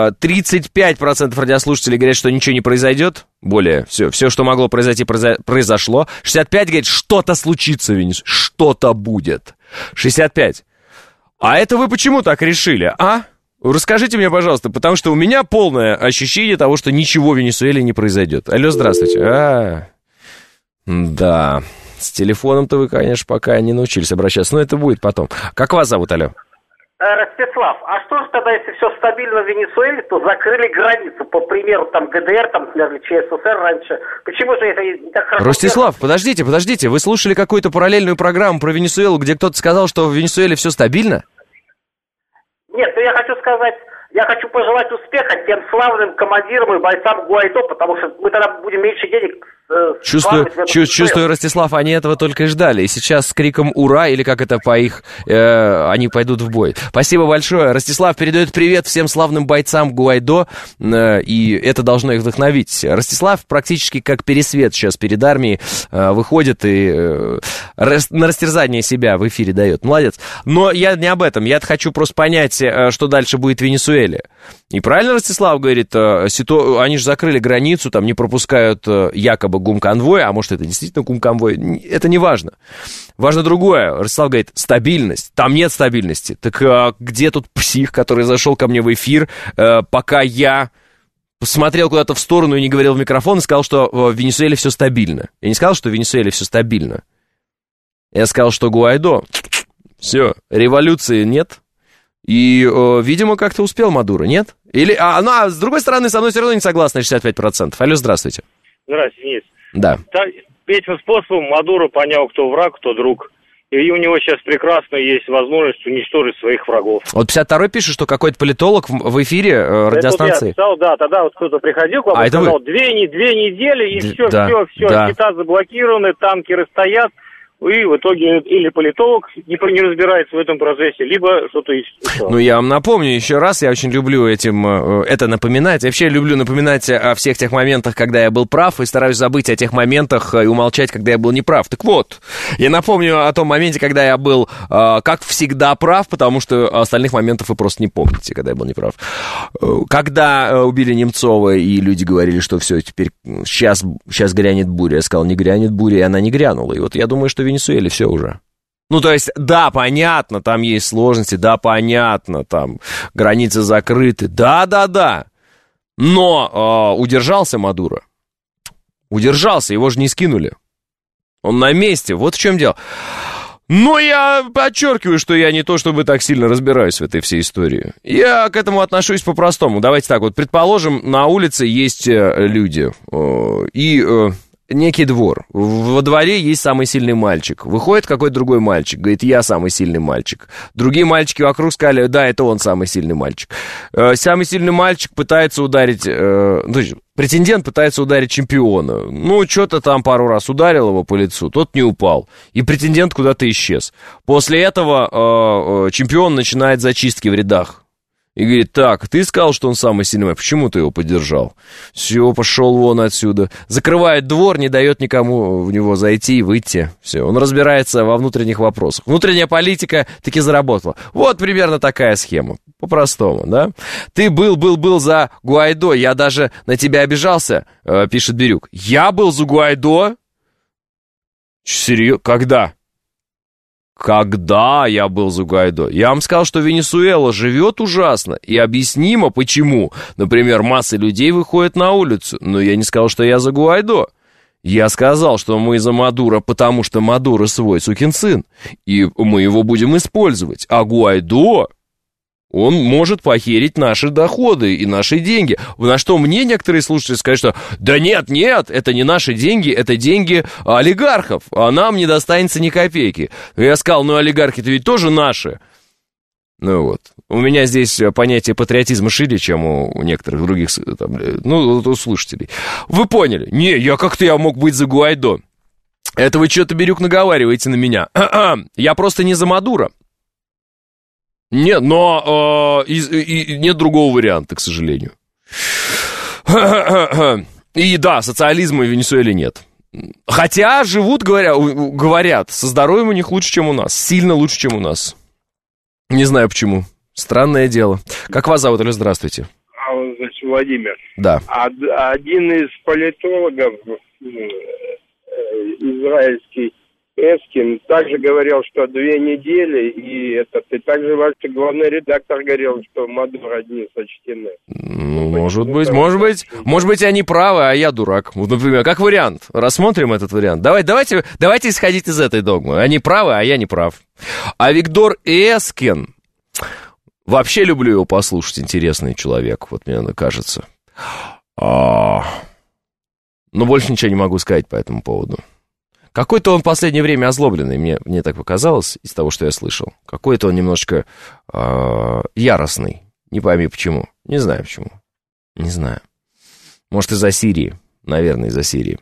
35% радиослушателей говорят, что ничего не произойдет. Все, что могло произойти, произошло. 65% говорит, что-то случится в Венесуэле, что-то будет. 65%. А это вы почему так решили, а? Расскажите мне, пожалуйста, потому что у меня полное ощущение того, что ничего в Венесуэле не произойдет. Алло, здравствуйте. Да... С телефоном-то вы, конечно, пока не научились обращаться, но это будет потом. Как вас зовут, алло? Ростислав, а что же тогда, если все стабильно в Венесуэле, то закрыли границу, по примеру, там, ГДР, там, или ЧССР раньше? Почему же это не так хорошо? Ростислав, подождите, вы слушали какую-то параллельную программу про Венесуэлу, где кто-то сказал, что в Венесуэле все стабильно? Нет, я хочу пожелать успеха тем славным командирам и бойцам Гуайдо, потому что мы тогда будем меньше денег... Чувствую, Ростислав, они этого только и ждали. И сейчас с криком «Ура!» или как это по их, они пойдут в бой. Спасибо большое. Ростислав передает привет всем славным бойцам Гуайдо, и это должно их вдохновить. Ростислав практически как Пересвет сейчас перед армией выходит и на растерзание себя в эфире дает. Молодец. Но я не об этом. Я хочу просто понять, что дальше будет в Венесуэле. И правильно Ростислав говорит, они же закрыли границу, там не пропускают якобы гумконвой, а может, это действительно гумконвой, это не важно. Важно другое. Ростислав говорит, стабильность. Там нет стабильности. Так где тут псих, который зашел ко мне в эфир, пока я смотрел куда-то в сторону и не говорил в микрофон, и сказал, что в Венесуэле все стабильно. Я не сказал, что в Венесуэле все стабильно. Я сказал, что Гуайдо, все, революции нет. И, видимо, как-то успел Мадуро, нет? Или, с другой стороны, со мной все равно не согласны 65%. Алло, здравствуйте. Здравствуйте, Денис. Да. Этим способом Мадуро понял, кто враг, кто друг. И И у него сейчас прекрасно есть возможность уничтожить своих врагов. Вот 52-й пишет, что какой-то политолог в эфире радиостанции. Это я писал, да, тогда вот кто-то приходил к вам и сказал, две недели, и все, счета заблокированы, танкеры стоят. И в итоге или политолог не разбирается в этом процессе, либо что-то еще. Ну, я вам напомню еще раз, я очень люблю это напоминать. Я вообще люблю напоминать о всех тех моментах, когда я был прав, и стараюсь забыть о тех моментах и умолчать, когда я был неправ. Так вот, я напомню о том моменте, когда я был, как всегда, прав, потому что остальных моментов вы просто не помните, когда я был неправ. Когда убили Немцова, и люди говорили, что все, теперь сейчас грянет буря. Я сказал, не грянет буря, и она не грянула. И вот я думаю, что в Венесуэле все уже. Ну, то есть, да, понятно, там есть сложности, да, понятно, там границы закрыты, да, но удержался Мадуро. Удержался, его же не скинули. Он на месте, вот в чем дело. Но я подчеркиваю, что я не то чтобы так сильно разбираюсь в этой всей истории. Я к этому отношусь по-простому. Давайте так вот, предположим, на улице есть люди, и... некий двор. Во дворе есть самый сильный мальчик. Выходит какой-то другой мальчик, говорит, я самый сильный мальчик. Другие мальчики вокруг сказали, да, это он самый сильный мальчик. Самый сильный мальчик пытается ударить... претендент пытается ударить чемпиона. Ну, что-то там пару раз ударил его по лицу, тот не упал. И претендент куда-то исчез. После этого чемпион начинает зачистки в рядах. И говорит, так, ты сказал, что он самый сильный, почему ты его поддержал? Все, пошел вон отсюда. Закрывает двор, не дает никому в него зайти и выйти. Все, он разбирается во внутренних вопросах. Внутренняя политика таки заработала. Вот примерно такая схема, по-простому, да? Ты был за Гуайдо, я даже на тебя обижался, пишет Бирюк. Я был за Гуайдо? Серьезно? Когда? Когда я был за Гуайдо? Я вам сказал, что Венесуэла живет ужасно, и объяснимо почему. Например, масса людей выходит на улицу, но я не сказал, что я за Гуайдо. Я сказал, что мы за Мадуро, потому что Мадуро свой сукин сын, и мы его будем использовать. А Гуайдо, он может похерить наши доходы и наши деньги. На что мне некоторые слушатели скажут, что да нет, это не наши деньги, это деньги олигархов, а нам не достанется ни копейки. Я сказал, ну олигархи-то ведь тоже наши. Ну вот, у меня здесь понятие патриотизма шире, чем у некоторых других, там, у слушателей. Вы поняли? Не, я мог быть за Гуайдо? Это вы что-то, Бирюк, наговариваете на меня. Я просто не за Мадуро. Нет, но нет другого варианта, к сожалению. И да, социализма в Венесуэле нет. Хотя живут, говорят, со здоровьем у них лучше, чем у нас. Сильно лучше, чем у нас. Не знаю почему. Странное дело. Как вас зовут, или здравствуйте? Значит, Владимир. Да. Один из политологов, израильский, Эскин, также говорил, что 2 недели, и также ваш главный редактор говорил, что Мадуро одни сочтены. Ну, может быть, они правы, а я дурак. Вот, например, как вариант. Рассмотрим этот вариант. Давайте исходить из этой догмы. Они правы, а я не прав. А Виктор Эскин, вообще люблю его послушать, интересный человек, вот мне кажется. Но больше ничего не могу сказать по этому поводу. Какой-то он в последнее время озлобленный, мне так показалось, из того, что я слышал. Какой-то он немножко яростный. Не пойми почему. Не знаю почему. Не знаю. Может, из-за Сирии. Наверное, из-за Сирии.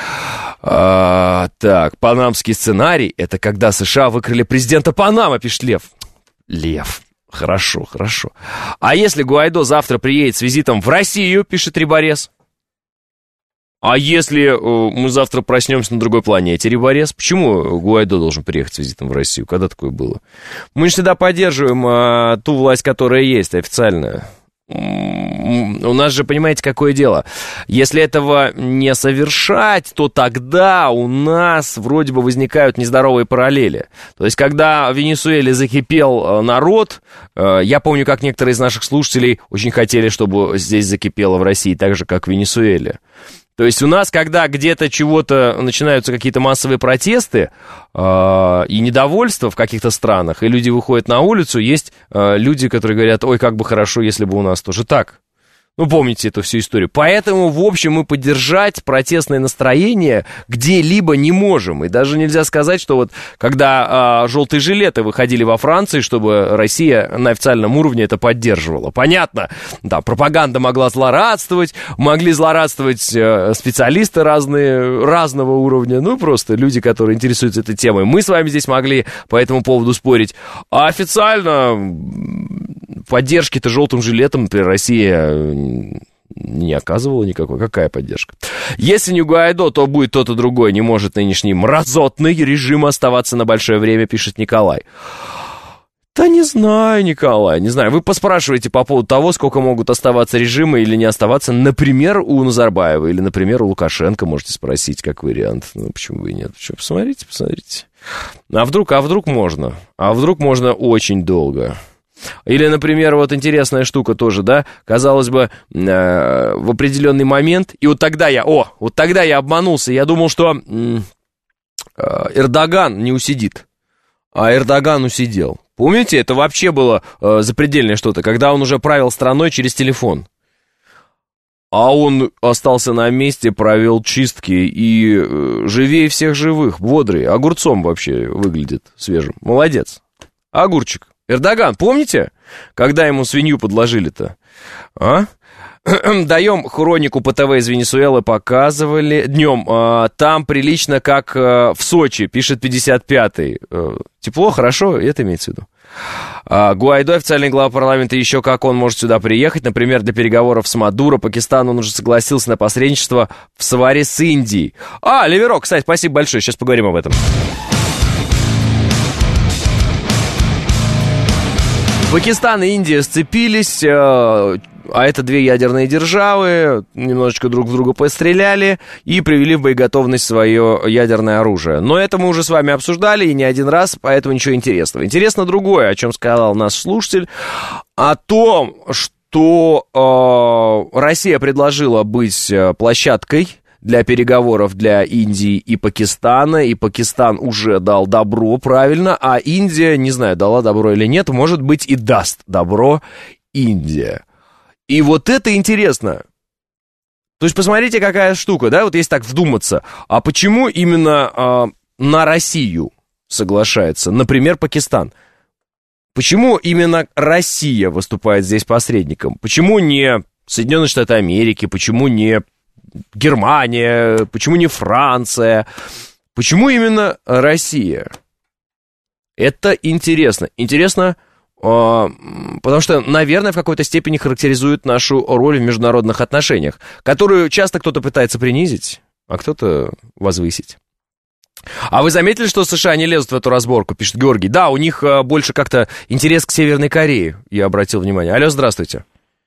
Так, панамский сценарий. Это когда США выкрали президента Панамы, пишет Лев. Лев. Хорошо. А если Гуайдо завтра приедет с визитом в Россию, пишет Риборез? А если мы завтра проснемся на другой планете, Риборез, почему Гуайдо должен приехать с визитом в Россию? Когда такое было? Мы же всегда поддерживаем ту власть, которая есть, официальная. У нас же, понимаете, какое дело? Если этого не совершать, то тогда у нас вроде бы возникают нездоровые параллели. То есть, когда в Венесуэле закипел народ, я помню, как некоторые из наших слушателей очень хотели, чтобы здесь закипело в России так же, как в Венесуэле. То есть у нас, когда где-то чего-то начинаются какие-то массовые протесты и недовольство в каких-то странах, и люди выходят на улицу, есть люди, которые говорят, ой, как бы хорошо, если бы у нас тоже так. Ну, помните эту всю историю. Поэтому, в общем, мы поддержать протестное настроение где-либо не можем. И даже нельзя сказать, что вот когда желтые жилеты выходили во Франции, чтобы Россия на официальном уровне это поддерживала. Понятно, да, пропаганда могла злорадствовать, могли злорадствовать специалисты разного уровня, ну, просто люди, которые интересуются этой темой. Мы с вами здесь могли по этому поводу спорить. А официально поддержки-то желтым жилетом, например, Россия не оказывала никакой. Какая поддержка? Если не Гуайдо, то будет тот и другой. Не может нынешний мразотный режим оставаться на большое время, пишет Николай. Да не знаю, Николай, не знаю. Вы поспрашиваете по поводу того, сколько могут оставаться режимы или не оставаться, например, у Назарбаева или, например, у Лукашенко, можете спросить, как вариант. Ну, почему бы и нет? Что, посмотрите. А вдруг можно? А вдруг можно очень долго? Или, например, вот интересная штука тоже, да, казалось бы, в определенный момент, и вот тогда я обманулся, я думал, что Эрдоган не усидит, а Эрдоган усидел. Помните, это вообще было запредельное что-то, когда он уже правил страной через телефон. А он остался на месте, провел чистки и живее всех живых, бодрый, огурцом вообще выглядит свежим. Молодец. Огурчик. Эрдоган, помните, когда ему свинью подложили-то? А? Даем хронику по ТВ из Венесуэлы, показывали днем. Там прилично, как в Сочи, пишет 55-й. Тепло, хорошо, это имеется в виду. Гуайдо, официальный глава парламента, еще как он может сюда приехать. Например, для переговоров с Мадуро. Пакистан, он уже согласился на посредничество в сваре с Индией. Ливерок, кстати, спасибо большое, сейчас поговорим об этом. Пакистан и Индия сцепились, а это две ядерные державы, немножечко друг в друга постреляли и привели в боеготовность свое ядерное оружие. Но это мы уже с вами обсуждали и не один раз, поэтому ничего интересного. Интересно другое, о чем сказал наш слушатель, о том, что Россия предложила быть площадкой для переговоров для Индии и Пакистана, и Пакистан уже дал добро, правильно, а Индия, не знаю, дала добро или нет, может быть, и даст добро Индия. И вот это интересно. То есть, посмотрите, какая штука, да, вот если так вдуматься, а почему именно на Россию соглашается, например, Пакистан? Почему именно Россия выступает здесь посредником? Почему не Соединенные Штаты Америки, почему не Германия, почему не Франция? Почему именно Россия? Это интересно. Интересно, потому что, наверное, в какой-то степени характеризует нашу роль в международных отношениях, которую часто кто-то пытается принизить, а кто-то возвысить. А вы заметили, что США не лезут в эту разборку, пишет Георгий? Да, у них больше как-то интерес к Северной Корее, я обратил внимание. Алло, здравствуйте.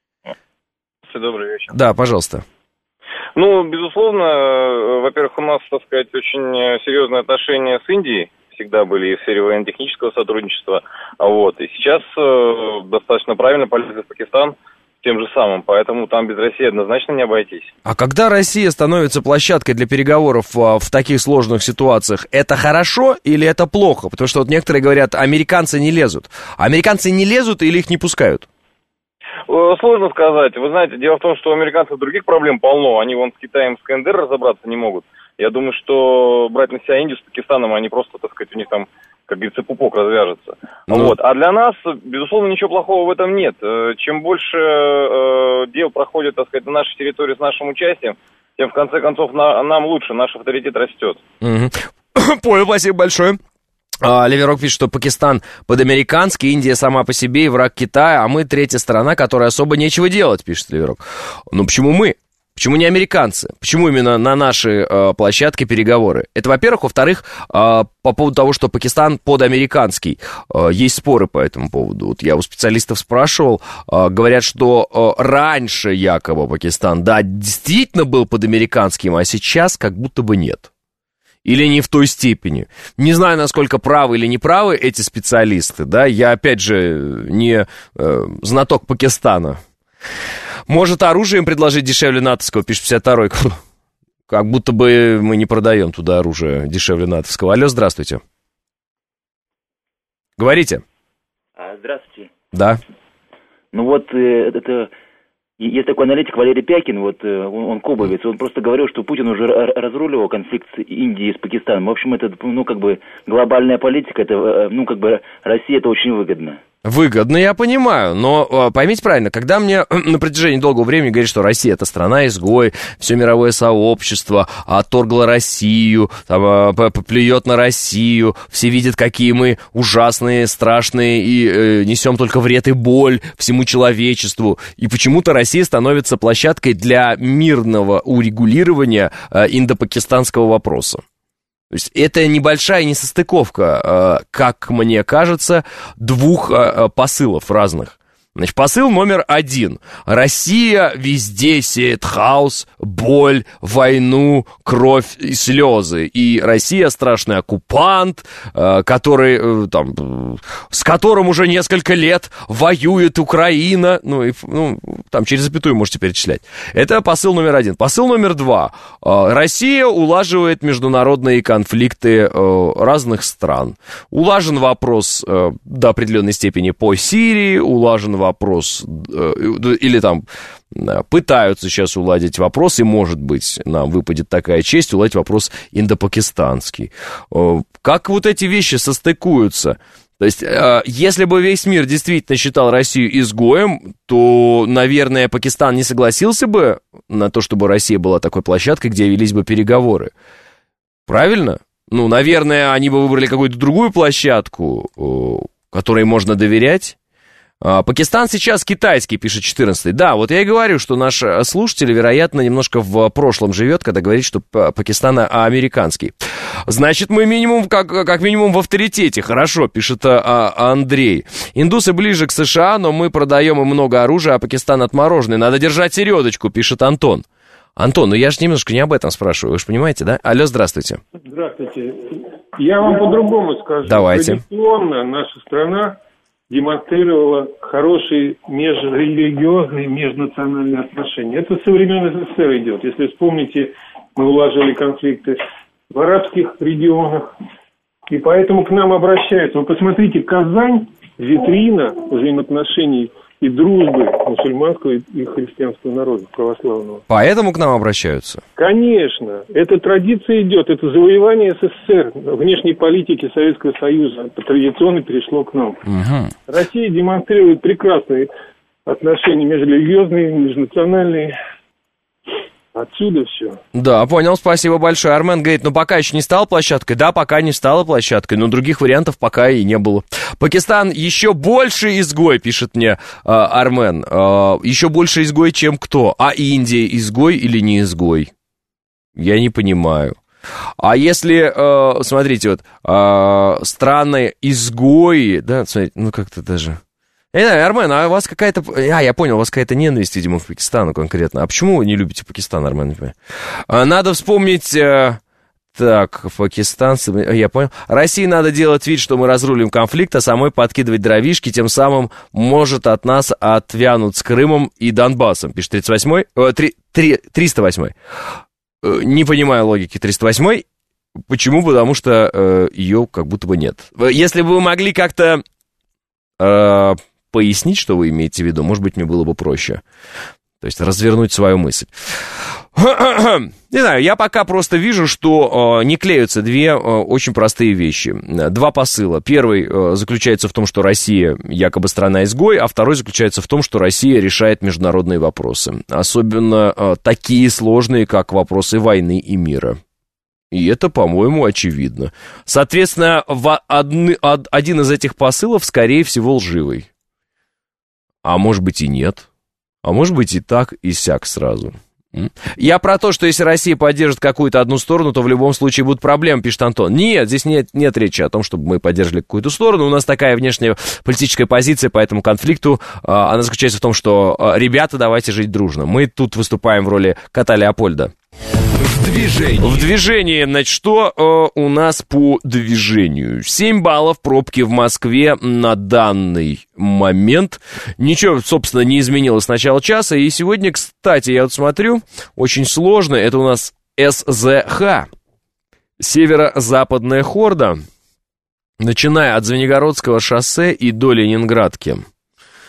Добрый вечер. Да, пожалуйста. Ну, безусловно, во-первых, у нас, так сказать, очень серьезные отношения с Индией всегда были и в сфере военно-технического сотрудничества, и сейчас достаточно правильно полезли в Пакистан тем же самым, поэтому там без России однозначно не обойтись. А когда Россия становится площадкой для переговоров в таких сложных ситуациях, это хорошо или это плохо? Потому что вот некоторые говорят, американцы не лезут. Американцы не лезут или их не пускают? Сложно сказать. Вы знаете, дело в том, что у американцев других проблем полно. Они вон с Китаем, с КНДР разобраться не могут. Я думаю, что брать на себя Индию с Пакистаном, они просто, так сказать, у них там, как говорится, пупок развяжется. А для нас, безусловно, ничего плохого в этом нет. Чем больше дел проходит, так сказать, на нашей территории с нашим участием, тем, в конце концов, нам лучше, наш авторитет растет. Понял, спасибо большое. Леверок пишет, что Пакистан подамериканский, Индия сама по себе и враг Китая, а мы третья страна, которой особо нечего делать, пишет Леверок. Ну почему мы? Почему не американцы? Почему именно на нашей площадке переговоры? Это, во-первых. Во-вторых, по поводу того, что Пакистан подамериканский. Есть споры по этому поводу. Вот я у специалистов спрашивал, говорят, что раньше якобы Пакистан, да, действительно был подамериканским, а сейчас как будто бы нет. Или не в той степени. Не знаю, насколько правы или не правы эти специалисты, да, я, опять же, не знаток Пакистана. Может, оружие им предложить дешевле натовского, пишет 52-й. Как будто бы мы не продаем туда оружие дешевле натовского. Алло, здравствуйте. Говорите. Здравствуйте. Да. Ну вот, это Есть такой аналитик Валерий Пякин, вот он кобовец, он просто говорил, что Путин уже разруливал конфликт с Индией с Пакистаном. В общем, это, глобальная политика, это, России это очень выгодно. Выгодно, я понимаю, но поймите правильно, когда мне на протяжении долгого времени говорят, что Россия — это страна-изгой, все мировое сообщество отторгло Россию, плюет на Россию, все видят, какие мы ужасные, страшные, и несем только вред и боль всему человечеству, и почему-то Россия становится площадкой для мирного урегулирования индо-пакистанского вопроса. То есть это небольшая несостыковка, как мне кажется, двух посылов разных. Значит, посыл номер 1. Россия везде сеет хаос, боль, войну, кровь и слезы. И Россия страшный оккупант, который, с которым уже несколько лет воюет Украина. Там через запятую можете перечислять. Это посыл номер 1. Посыл номер 2. Россия улаживает международные конфликты разных стран. Улажен вопрос до определенной степени по Сирии, улажен вопрос, или там пытаются сейчас уладить вопрос, и, может быть, нам выпадет такая честь уладить вопрос индопакистанский. Как вот эти вещи состыкуются? То есть, если бы весь мир действительно считал Россию изгоем, то, наверное, Пакистан не согласился бы на то, чтобы Россия была такой площадкой, где велись бы переговоры. Правильно? Наверное, они бы выбрали какую-то другую площадку, которой можно доверять. Пакистан сейчас китайский, пишет 14-й. Да, вот я и говорю, что наш слушатель, вероятно, немножко в прошлом живет, когда говорит, что Пакистан американский. Значит, мы минимум, как минимум в авторитете. Хорошо, пишет Андрей. Индусы ближе к США, но мы продаем им много оружия, а Пакистан отмороженный. Надо держать середочку, пишет Антон. Антон, я же немножко не об этом спрашиваю, вы же понимаете, да? Алло, здравствуйте. Здравствуйте. Я вам по-другому скажу. Давайте. Традиционно наша страна демонстрировала хорошие межрелигиозные, межнациональные отношения. Это со времен СССР идет. Если вспомните, мы улаживали конфликты в арабских регионах, и поэтому к нам обращаются. Вы посмотрите, Казань – витрина взаимоотношений и дружбы мусульманского и христианского народа, православного. Поэтому к нам обращаются? Конечно. Эта традиция идет. Это завоевание СССР, внешней политики Советского Союза традиционно перешло к нам. Угу. Россия демонстрирует прекрасные отношения межрелигиозные, межнациональные. Отсюда все. Да, понял, спасибо большое. Армен говорит, пока еще не стала площадкой. Да, пока не стала площадкой, но других вариантов пока и не было. Пакистан еще больше изгой, пишет мне Армен. Еще больше изгой, чем кто? А Индия изгой или не изгой? Я не понимаю. А если, смотрите, страны изгои, да, смотрите, как-то даже... Армен, а у вас какая-то... я понял, у вас какая-то ненависть, видимо, к Пакистану конкретно. А почему вы не любите Пакистан, Армен? Не понимаю. Надо вспомнить... пакистанцы... Я понял. России надо делать вид, что мы разрулим конфликт, а самой подкидывать дровишки, тем самым может от нас отвянуть с Крымом и Донбассом, пишет 308-й. Не понимаю логики 308-й. Почему? Потому что ее как будто бы нет. Если бы вы могли как-то... пояснить, что вы имеете в виду, может быть, мне было бы проще. То есть развернуть свою мысль. Не знаю, я пока просто вижу, что не клеются две очень простые вещи. Два посыла. Первый заключается в том, что Россия якобы страна-изгой, а второй заключается в том, что Россия решает международные вопросы. Особенно такие сложные, как вопросы войны и мира. И это, по-моему, очевидно. Соответственно, один из этих посылов, скорее всего, лживый. А может быть и нет. А может быть и так, и сяк сразу. Я про то, что если Россия поддержит какую-то одну сторону, то в любом случае будут проблемы, пишет Антон. Нет, здесь нет речи о том, чтобы мы поддерживали какую-то сторону. У нас такая внешняя политическая позиция по этому конфликту. Она заключается в том, что, ребята, давайте жить дружно. Мы тут выступаем в роли кота Леопольда. В движении, значит, что у нас по движению? 7 баллов пробки в Москве на данный момент. Ничего, собственно, не изменилось с начала часа. И сегодня, кстати, я вот смотрю, очень сложно. Это у нас СЗХ, северо-западная хорда, начиная от Звенигородского шоссе и до Ленинградки.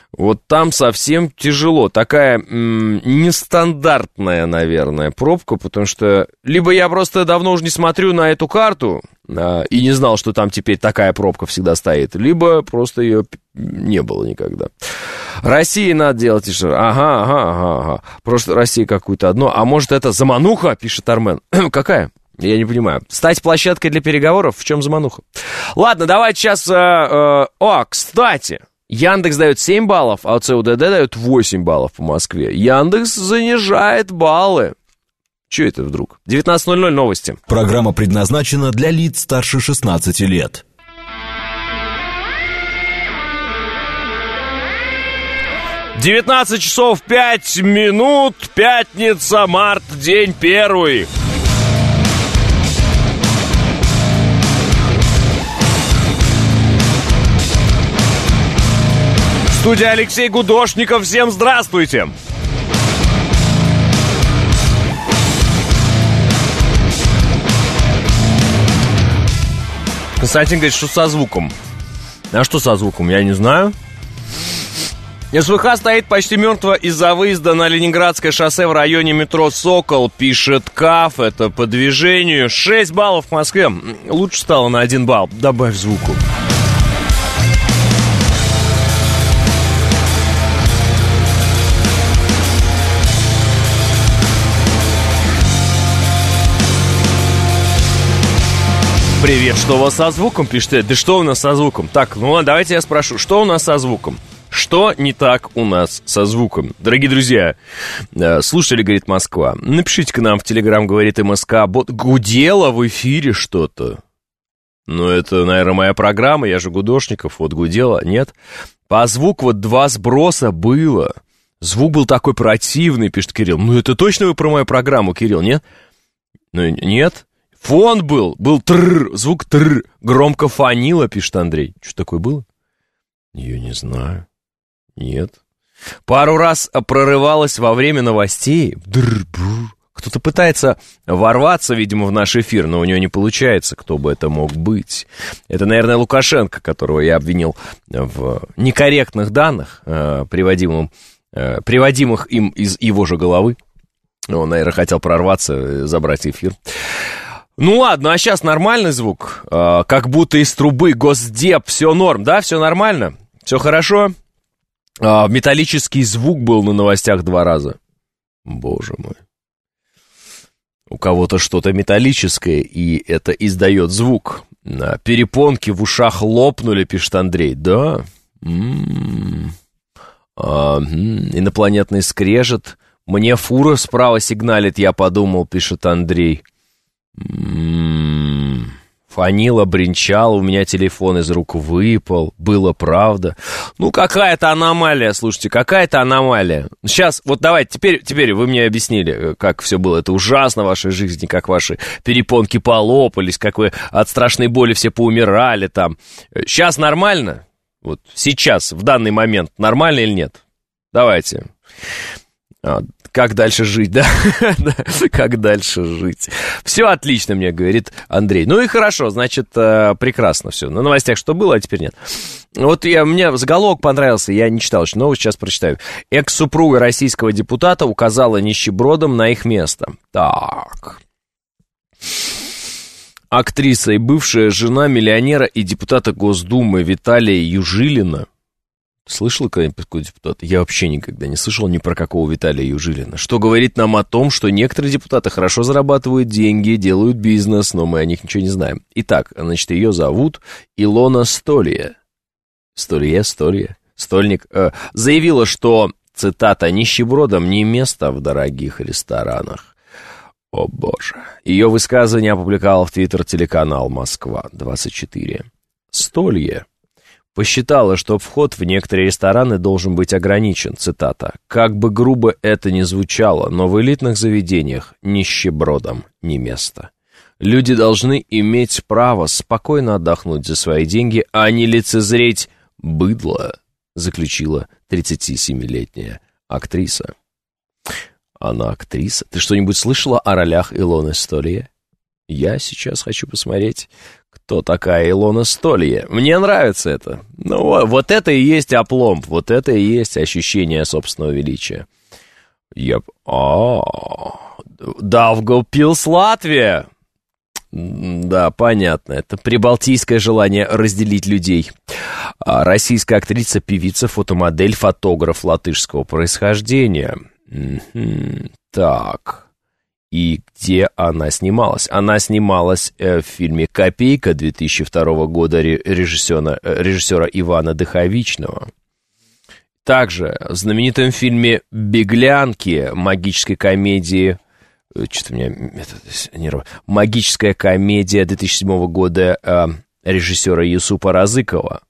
Вот там совсем тяжело. Такая нестандартная, наверное, пробка, потому что либо я просто давно уже не смотрю на эту карту и не знал, что там теперь такая пробка всегда стоит, либо просто ее не было никогда. России надо делать еще. Ага. Просто Россия какую-то одно. А может, это замануха, пишет Армен. Какая? Я не понимаю. Стать площадкой для переговоров? В чем замануха? Ладно, давайте сейчас... кстати... Яндекс дает 7 баллов, а ЦУДД дает 8 баллов по Москве. Яндекс занижает баллы. Че это вдруг? 19:00 новости. Программа предназначена для лиц старше 16 лет. 19 часов 5 минут, пятница, март, день первый. Студия Алексей Гудошников. Всем здравствуйте. Константин говорит, что со звуком. А что со звуком, я не знаю. СВХ стоит почти мертво из-за выезда на Ленинградское шоссе в районе метро «Сокол», пишет КАФ. Это по движению. 6 баллов в Москве. Лучше стало на 1 балл. Добавь звуку. Привет, что у вас со звуком, пишет? Да что у нас со звуком? Так, ну ладно, давайте я спрошу, что у нас со звуком? Что не так у нас со звуком? Дорогие друзья, слушали, говорит Москва, напишите-ка нам в Телеграм, говорит МСК, гудело в эфире что-то. Ну, это, наверное, моя программа, я же Гудошников, вот гудело, нет? По звуку вот 2 сброса было. Звук был такой противный, пишет Кирилл. Ну, это точно вы про мою программу, Кирилл, нет? Ну, нет. Фон был тррр, звук тррр, громко фонило, пишет Андрей. Что такое было? Я не знаю. Нет. Пару раз прорывалось во время новостей. Кто-то пытается ворваться, видимо, в наш эфир, но у него не получается. Кто бы это мог быть? Это, наверное, Лукашенко, которого я обвинил в некорректных данных, приводимых им из его же головы. Он, наверное, хотел прорваться, забрать эфир. Ну ладно, а сейчас нормальный звук? Как будто из трубы, Госдеп, все норм, да? Все нормально? Все хорошо? Металлический звук был на новостях 2 раза. Боже мой. У кого-то что-то металлическое, и это издает звук. Перепонки в ушах лопнули, пишет Андрей. Да? Инопланетный скрежет. Мне фура справа сигналит, я подумал, пишет Андрей. Фонило, бренчало, у меня телефон из рук выпал. Было правда. Ну, какая-то аномалия, слушайте, какая-то аномалия. Сейчас, вот давайте, теперь вы мне объяснили, как все было. Это ужасно в вашей жизни, как ваши перепонки полопались, как вы от страшной боли все поумирали там. Сейчас нормально? Вот сейчас, в данный момент, нормально или нет? Давайте. Как дальше жить, да? Как дальше жить? Все отлично, мне говорит Андрей. Ну и хорошо, значит, прекрасно все. На новостях что было, а теперь нет. Вот мне заголовок понравился, я не читал еще новость, сейчас прочитаю. Экс-супруга российского депутата указала нищебродам на их место. Так. Актриса и бывшая жена миллионера и депутата Госдумы Виталия Южилина. Слышал когда-нибудь такого депутата? Я вообще никогда не слышал ни про какого Виталия Южилина. Что говорит нам о том, что некоторые депутаты хорошо зарабатывают деньги, делают бизнес, но мы о них ничего не знаем. Итак, значит, ее зовут Илона Столья. Стольник. Заявила, что, цитата, «нищебродам не место в дорогих ресторанах». О боже. Ее высказывание опубликовал в Твиттер телеканал «Москва-24». Столья посчитала, что вход в некоторые рестораны должен быть ограничен, цитата, «как бы грубо это ни звучало, но в элитных заведениях нищебродам не место. Люди должны иметь право спокойно отдохнуть за свои деньги, а не лицезреть быдло», заключила 37-летняя актриса. Она актриса. Ты что-нибудь слышала о ролях Илоны Столья? Я сейчас хочу посмотреть, кто такая Илона Столье. Мне нравится это. Ну, вот это и есть опломб, вот это и есть ощущение собственного величия. Даугавпилс, Латвия. Да, понятно. Это прибалтийское желание разделить людей. Российская актриса, певица, фотомодель, фотограф латышского происхождения. Так. И где она снималась? Она снималась в фильме «Копейка» 2002 года режиссера Ивана Дыховичного. Также в знаменитом фильме «Беглянки» магической комедии... Что-то меня... Магическая комедия 2007 года режиссера Юсупа Разыкова.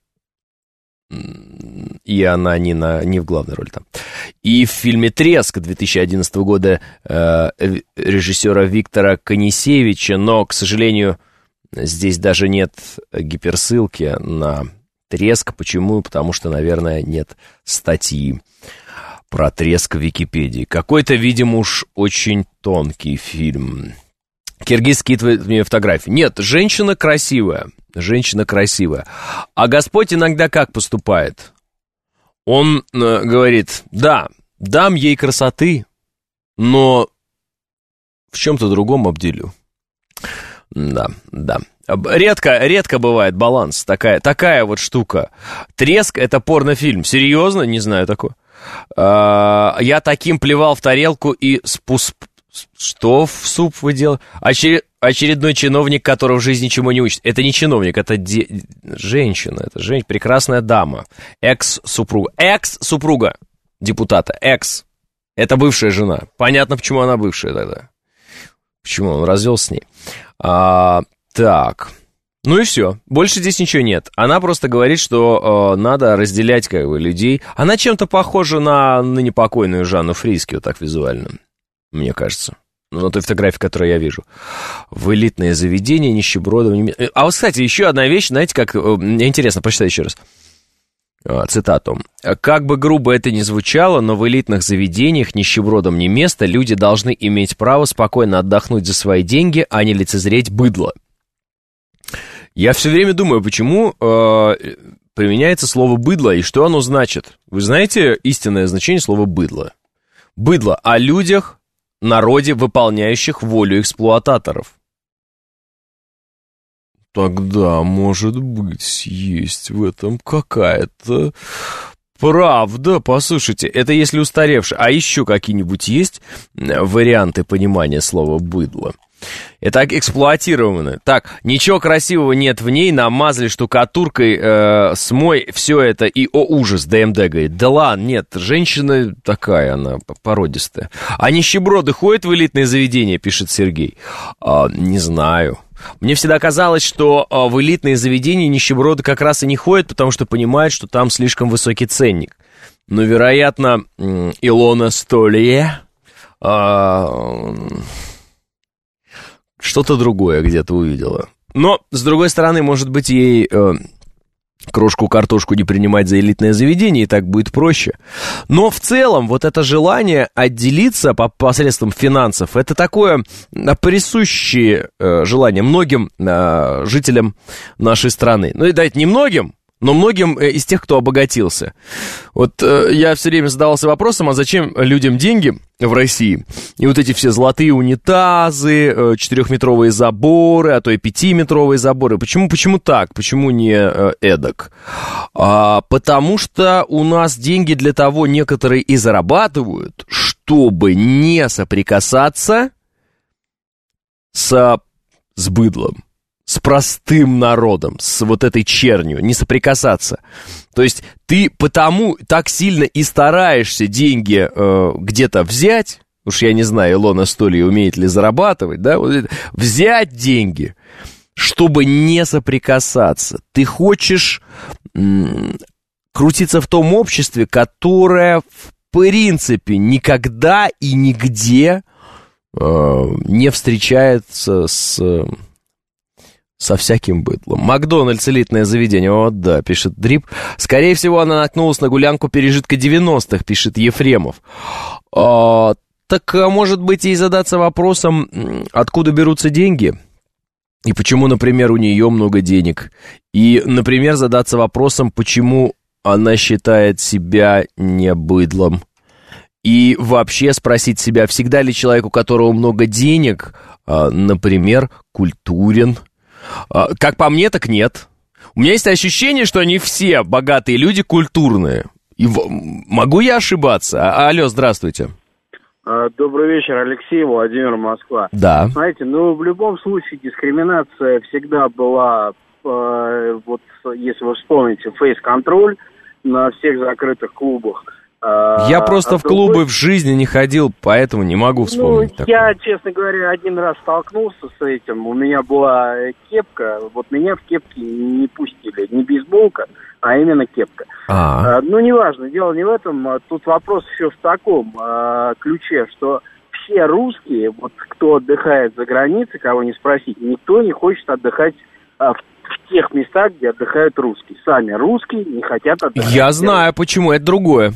И она не в главной роли там. И в фильме «Треск» 2011 года режиссера Виктора Конисевича, но, к сожалению, здесь даже нет гиперссылки на «Треск». Почему? Потому что, наверное, нет статьи про «Треск» в Википедии. Какой-то, видимо, уж очень тонкий фильм. Киргиз скидывает мне фотографии. Нет, женщина красивая. Женщина красивая. А Господь иногда как поступает? Он говорит, да, дам ей красоты, но в чем-то другом обделю. Да. Редко бывает баланс. Такая вот штука. «Треск» — это порнофильм. Серьезно? Не знаю такого. Я таким плевал в тарелку и Что в суп вы делаете? Очередной чиновник, которого в жизни ничему не учит. Это не чиновник, это женщина. Это прекрасная дама. Экс-супруга депутата. Это бывшая жена. Понятно, почему она бывшая тогда. Почему он развелся с ней. Так. Ну и все. Больше здесь ничего нет. Она просто говорит, что надо разделять как бы людей. Она чем-то похожа на ныне покойную Жанну Фриске, вот так визуально. Мне кажется. На той фотографии, которую я вижу. В элитное заведение нищебродов... А вот, кстати, еще одна вещь, знаете, как... Мне интересно, прочитаю еще раз. Цитату. «Как бы грубо это ни звучало, но в элитных заведениях нищебродам не место, люди должны иметь право спокойно отдохнуть за свои деньги, а не лицезреть быдло». Я все время думаю, почему применяется слово «быдло» и что оно значит. Вы знаете истинное значение слова «быдло»? Быдло о людях, народе, выполняющих волю эксплуататоров. Тогда, может быть, есть в этом какая-то правда. Послушайте, это если устаревшее. А еще какие-нибудь есть варианты понимания слова «быдло»? Это эксплуатированное. Так, ничего красивого нет в ней, намазали штукатуркой, смой все это и, о ужас, ДМД говорит. Да ладно, нет, женщина такая, она породистая. А нищеброды ходят в элитные заведения, пишет Сергей. Не знаю. Мне всегда казалось, что в элитные заведения нищеброды как раз и не ходят, потому что понимают, что там слишком высокий ценник. Но, вероятно, Илона Столье... что-то другое где-то увидела. Но, с другой стороны, может быть, ей крошку-картошку не принимать за элитное заведение, и так будет проще. Но в целом, вот это желание отделиться посредством финансов, это такое присущее желание многим жителям нашей страны. Ну, и да, это не многим, но многим из тех, кто обогатился. Вот я все время задавался вопросом, а зачем людям деньги в России? И вот эти все золотые унитазы, 4-метровые заборы, а то и 5-метровые заборы. Почему так? Почему не эдак? Потому что у нас деньги для того некоторые и зарабатывают, чтобы не соприкасаться с быдлом. С простым народом, с вот этой чернью, не соприкасаться. То есть ты потому так сильно и стараешься деньги где-то взять, уж я не знаю, Илона Столье умеет ли зарабатывать, да, вот это, взять деньги, чтобы не соприкасаться. Ты хочешь крутиться в том обществе, которое в принципе никогда и нигде не встречается со всяким быдлом. Макдональдс — элитное заведение. Вот да, пишет Дрип. Скорее всего, она наткнулась на гулянку пережитка 90-х, пишет Ефремов. Так, может быть, и задаться вопросом, откуда берутся деньги? И почему, например, у нее много денег. И, например, задаться вопросом, почему она считает себя не быдлом. И вообще спросить себя, всегда ли человек, у которого много денег, например, культурен. Как по мне, так нет. У меня есть ощущение, что они все богатые люди культурные. И могу я ошибаться? Алло, здравствуйте. Добрый вечер, Алексей, Владимир, Москва. Да. Знаете, в любом случае дискриминация всегда была, вот если вы вспомните, фейс-контроль на всех закрытых клубах. Я просто в клубы в жизни не ходил, поэтому не могу вспомнить такое. Я, честно говоря, один раз столкнулся с этим. У меня была кепка, вот меня в кепке не пустили, не бейсболка, а именно кепка. Неважно, дело не в этом. Тут вопрос еще в таком ключе, что все русские, вот кто отдыхает за границей, кого не спросить, никто не хочет отдыхать в тех местах, где отдыхают русские. Сами русские не хотят отдыхать. Я знаю, почему, это другое.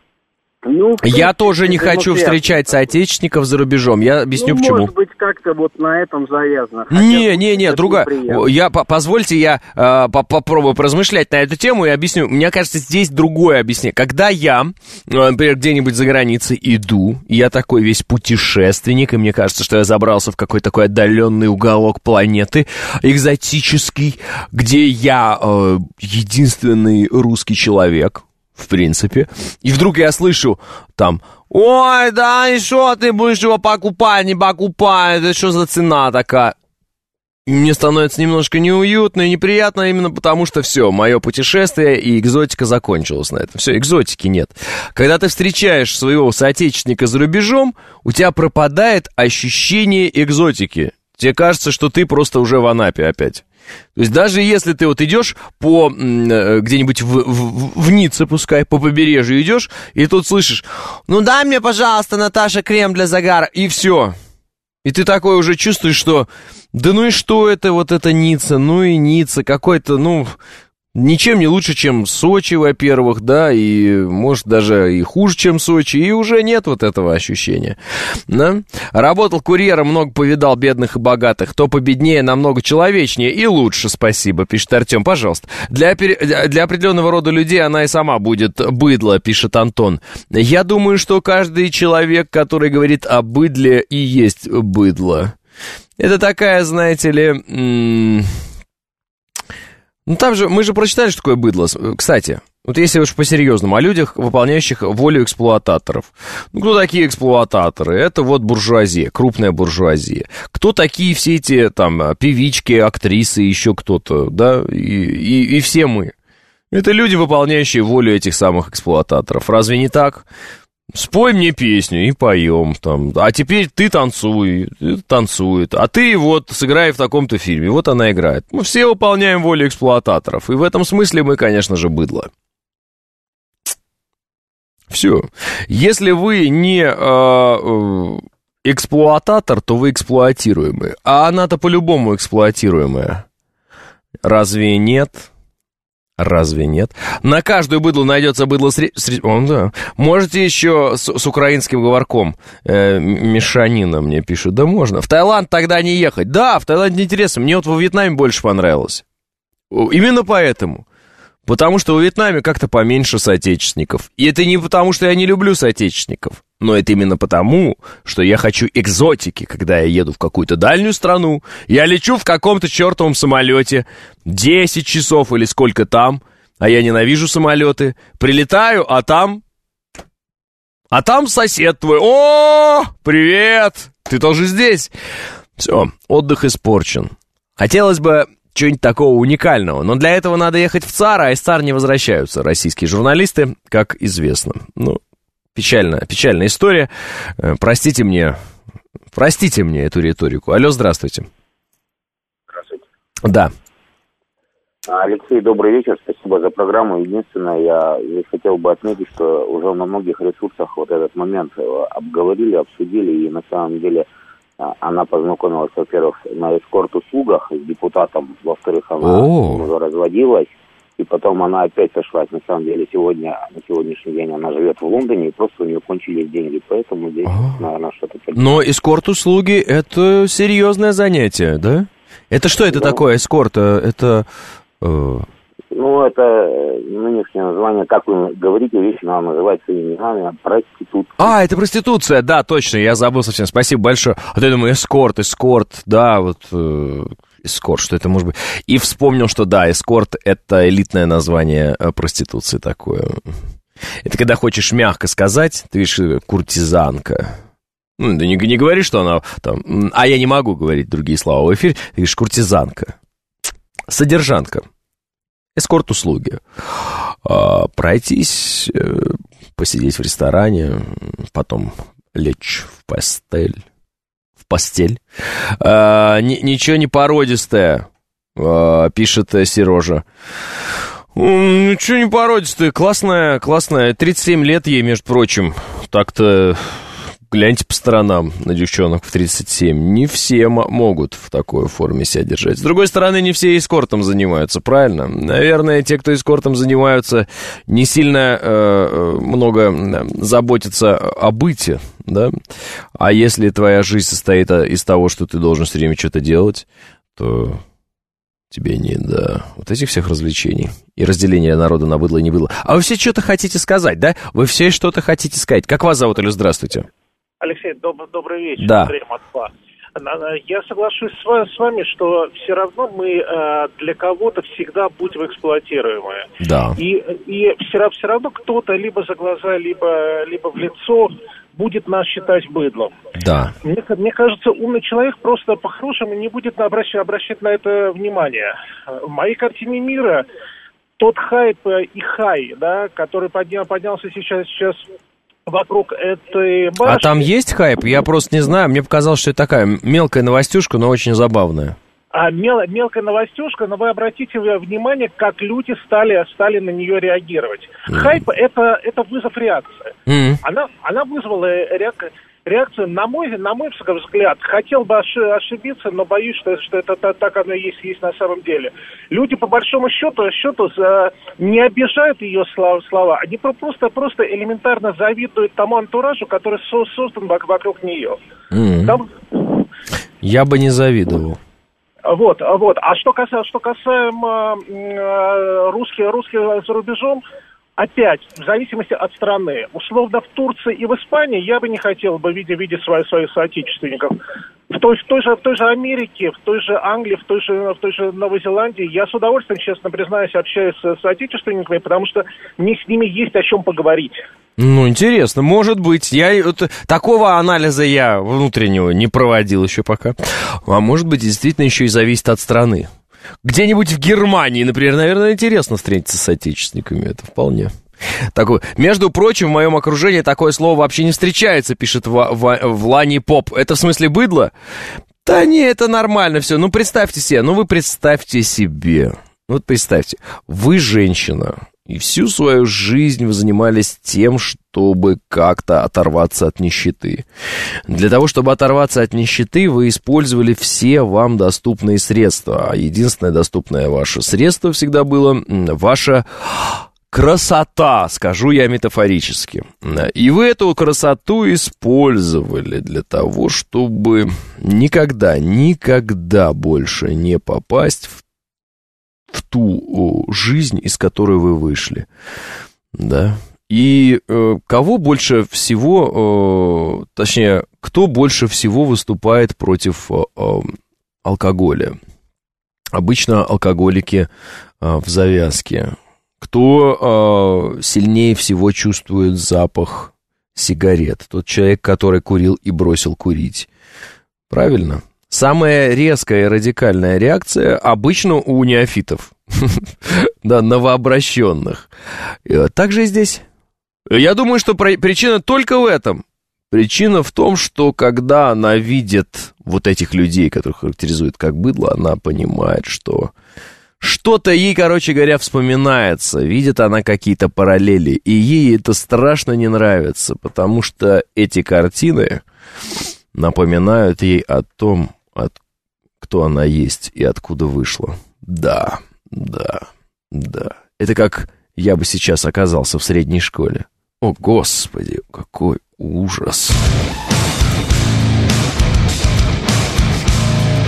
Я тоже не хочу встречать соотечественников за рубежом. Я объясню, почему. Может быть, как-то вот на этом завязано. Не, другая. Позвольте, я попробую поразмышлять на эту тему и объясню. Мне кажется, здесь другое объяснение. Когда я, например, где-нибудь за границей иду, я такой весь путешественник, и мне кажется, что я забрался в какой-то такой отдаленный уголок планеты, экзотический, где я единственный русский человек, в принципе. И вдруг я слышу там: ой, да, и что ты будешь его покупать, не покупай, это что за цена такая? И мне становится немножко неуютно и неприятно именно потому, что все, мое путешествие и экзотика закончилась на этом. Все, экзотики нет. Когда ты встречаешь своего соотечественника за рубежом, у тебя пропадает ощущение экзотики. Тебе кажется, что ты просто уже в Анапе опять. То есть даже если ты вот идешь по где-нибудь в Ницце, пускай, по побережью идешь, и тут слышишь: ну дай мне, пожалуйста, Наташа, крем для загара, и все. И ты такой уже чувствуешь, что да ну и что это вот это Ницца, ну и Ницца, какой-то, ничем не лучше, чем Сочи, во-первых, да, и, может, даже и хуже, чем Сочи, и уже нет вот этого ощущения, да? Работал курьером, много повидал бедных и богатых, кто победнее, намного человечнее и лучше, спасибо, пишет Артем, пожалуйста. Для определенного рода людей она и сама будет быдло, пишет Антон. Я думаю, что каждый человек, который говорит о быдле, и есть быдло. Это такая, знаете ли... там же, мы же прочитали, что такое быдло. Кстати, вот если уж по-серьезному, о людях, выполняющих волю эксплуататоров. Кто такие эксплуататоры? Это вот буржуазия, крупная буржуазия. Кто такие все эти, там, певички, актрисы, еще кто-то, да? И все мы. Это люди, выполняющие волю этих самых эксплуататоров. Разве не так? Спой мне песню и поем там. А теперь ты танцуй, танцует. А ты вот сыграй в таком-то фильме. Вот она играет. Мы все выполняем волю эксплуататоров. И в этом смысле мы, конечно же, быдло. Все. Если вы не эксплуататор, то вы эксплуатируемый. А она-то по-любому эксплуатируемая. Разве нет? Разве нет? На каждую быдло найдется быдло да. Можете еще с украинским говорком мешанина, мне пишут. Да можно. В Таиланд тогда не ехать. Да, в Таиланде интересно. Мне вот во Вьетнаме больше понравилось. Именно поэтому. Потому что во Вьетнаме как-то поменьше соотечественников. И это не потому, что я не люблю соотечественников. Но это именно потому, что я хочу экзотики, когда я еду в какую-то дальнюю страну. Я лечу в каком-то чертовом самолете 10 часов или сколько там, а я ненавижу самолеты. Прилетаю, а там сосед твой. О, привет, ты тоже здесь? Все, отдых испорчен. Хотелось бы чего-нибудь такого уникального, но для этого надо ехать в ЦАР, а из ЦАР не возвращаются российские журналисты, как известно. Печальная история. Простите мне эту риторику. Алло, здравствуйте. Здравствуйте. Да. Алексей, добрый вечер, спасибо за программу. Единственное, я хотел бы отметить, что уже на многих ресурсах вот этот момент обговорили, обсудили, и на самом деле она познакомилась, во-первых, на эскорт-услугах с депутатом, во-вторых, она уже разводилась, и потом она опять сошлась. На самом деле, на сегодняшний день она живет в Лондоне, и просто у нее кончились деньги, поэтому здесь, наверное, что-то... Но эскорт-услуги — это серьезное занятие, да? Это что это такое, эскорт? Это... Ну, это нынешнее название, как вы говорите, вещь надо называть своими именами, проституция. А, это проституция, да, точно, я забыл совсем, спасибо большое. А то я думаю, эскорт, да, вот, эскорт, что это может быть. И вспомнил, что да, эскорт — это элитное название проституции такое. Это когда хочешь мягко сказать, ты видишь, куртизанка. Ну, да не говори, что она там... А я не могу говорить другие слова в эфире. Ты видишь, куртизанка. Содержанка. Эскорт-услуги. Пройтись, посидеть в ресторане, потом лечь в постель. Ничего не породистое, пишет Сережа. Ничего не породистое, классная. 37 лет ей, между прочим. Так-то... Гляньте по сторонам на девчонок в 37. Не все могут в такой форме себя держать. С другой стороны, не все эскортом занимаются, правильно? Наверное, те, кто эскортом занимаются, не сильно много заботятся о быте, да? А если твоя жизнь состоит из того, что ты должен все время что-то делать, то тебе не до вот этих всех развлечений и разделения народа на быдло и не быдло. А вы все что-то хотите сказать, да? Вы все что-то хотите сказать. Как вас зовут, или здравствуйте? Алексей, добрый вечер. Да. Андрей Москва. Я соглашусь с вами, что все равно мы для кого-то всегда будем эксплуатируемые. Да. И все равно кто-то либо за глаза, либо в лицо будет нас считать быдлом. Да. Мне кажется, умный человек просто по-хорошему не будет обращать на это внимание. В моей картине мира тот хайп и хай, да, который поднялся сейчас вокруг этой башни. А там есть хайп? Я просто не знаю. Мне показалось, что это такая мелкая новостюшка, но очень забавная. Мелкая новостюшка, но вы обратите внимание, как люди стали на нее реагировать. Хайп — это вызов реакции. Она вызвала реакцию, на мой взгляд, хотел бы ошибиться, но боюсь, что это так оно и есть на самом деле. Люди, по большому счету не обижают ее слова, они просто элементарно завидуют тому антуражу, который создан вокруг нее. Я бы не завидовал. Вот. А что касаемо русских за рубежом, опять, в зависимости от страны. Условно, в Турции и в Испании я бы не хотел бы видеть своих соотечественников. В той же Америке, в той же Англии, в той же Новой Зеландии я с удовольствием, честно признаюсь, общаюсь с соотечественниками, потому что мне с ними есть о чем поговорить. Ну, интересно, может быть. Такого анализа я внутреннего не проводил еще пока. А может быть, действительно еще и зависит от страны. Где-нибудь в Германии, например, наверное, интересно встретиться с соотечественниками. Это вполне. Такое. Между прочим, в моем окружении такое слово вообще не встречается, пишет Влани Поп. Это в смысле быдло? Да не, это нормально все. Ну, представьте себе. Ну, вы представьте себе. Вот представьте. Вы женщина. И всю свою жизнь вы занимались тем, чтобы как-то оторваться от нищеты. Для того, чтобы оторваться от нищеты, вы использовали все вам доступные средства. А единственное доступное ваше средство всегда было ваша красота, скажу я метафорически. И вы эту красоту использовали для того, чтобы никогда больше не попасть в ту жизнь, из которой вы вышли, да, и кого больше всего, точнее, кто больше всего выступает против алкоголя? Обычно алкоголики в завязке. Кто сильнее всего чувствует запах сигарет? Тот человек, который курил и бросил курить. Правильно? Самая резкая и радикальная реакция обычно у неофитов, да, новообращенных. Так же и здесь. Я думаю, что причина только в этом. Причина в том, что когда она видит вот этих людей, которых характеризует как быдло, она понимает, что что-то ей, короче говоря, вспоминается. Видит она какие-то параллели, и ей это страшно не нравится, потому что эти картины напоминают ей о том, кто она есть и откуда вышла. Да. Это как я бы сейчас оказался в средней школе. О, Господи, какой ужас.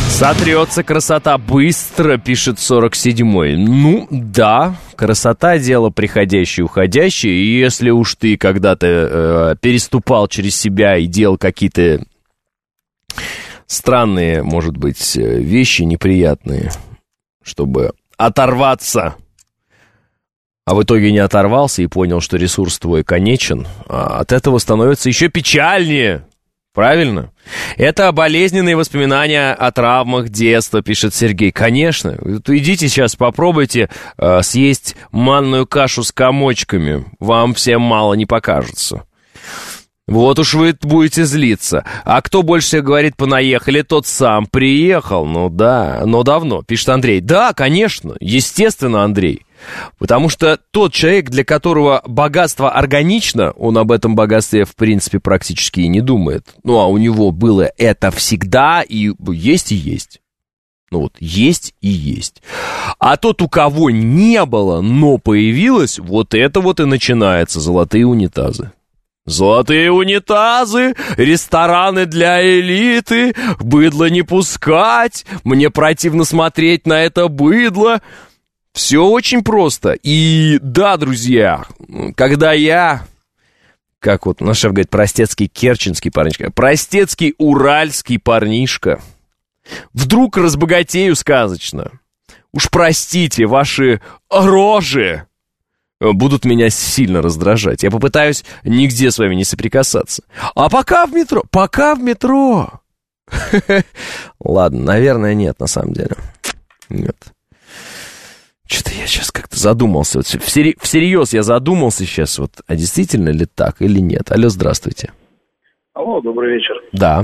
Сотрется красота быстро, пишет 47-й. Ну, да, красота — дело приходящее и уходящее. И если уж ты когда-то переступал через себя и делал какие-то странные, может быть, вещи неприятные, чтобы оторваться, а в итоге не оторвался и понял, что ресурс твой конечен, от этого становится еще печальнее. Правильно? Это болезненные воспоминания о травмах детства, пишет Сергей. Конечно. Идите сейчас, попробуйте съесть манную кашу с комочками. Вам всем мало не покажется. Вот уж вы будете злиться. А кто больше всех говорит «понаехали», тот сам приехал. Ну да, но давно, пишет Андрей. Да, конечно, естественно, Андрей. Потому что тот человек, для которого богатство органично, он об этом богатстве, в принципе, практически и не думает. Ну, а у него было это всегда, и есть и есть. Ну вот, есть и есть. А тот, у кого не было, но появилось, вот это вот и начинается золотые унитазы. Золотые унитазы, рестораны для элиты, быдло не пускать, мне противно смотреть на это быдло. Все очень просто. И да, друзья, когда я, как вот наш шеф говорит, простецкий керченский парнишка, простецкий уральский парнишка, вдруг разбогатею сказочно. Уж простите, ваши рожи будут меня сильно раздражать. Я попытаюсь нигде с вами не соприкасаться. А пока в метро. Ладно, наверное, нет, на самом деле. Нет. Что-то я сейчас как-то задумался. Вот всерьез я задумался сейчас, вот, а действительно ли так или нет? Алло, здравствуйте. Алло, добрый вечер. Да.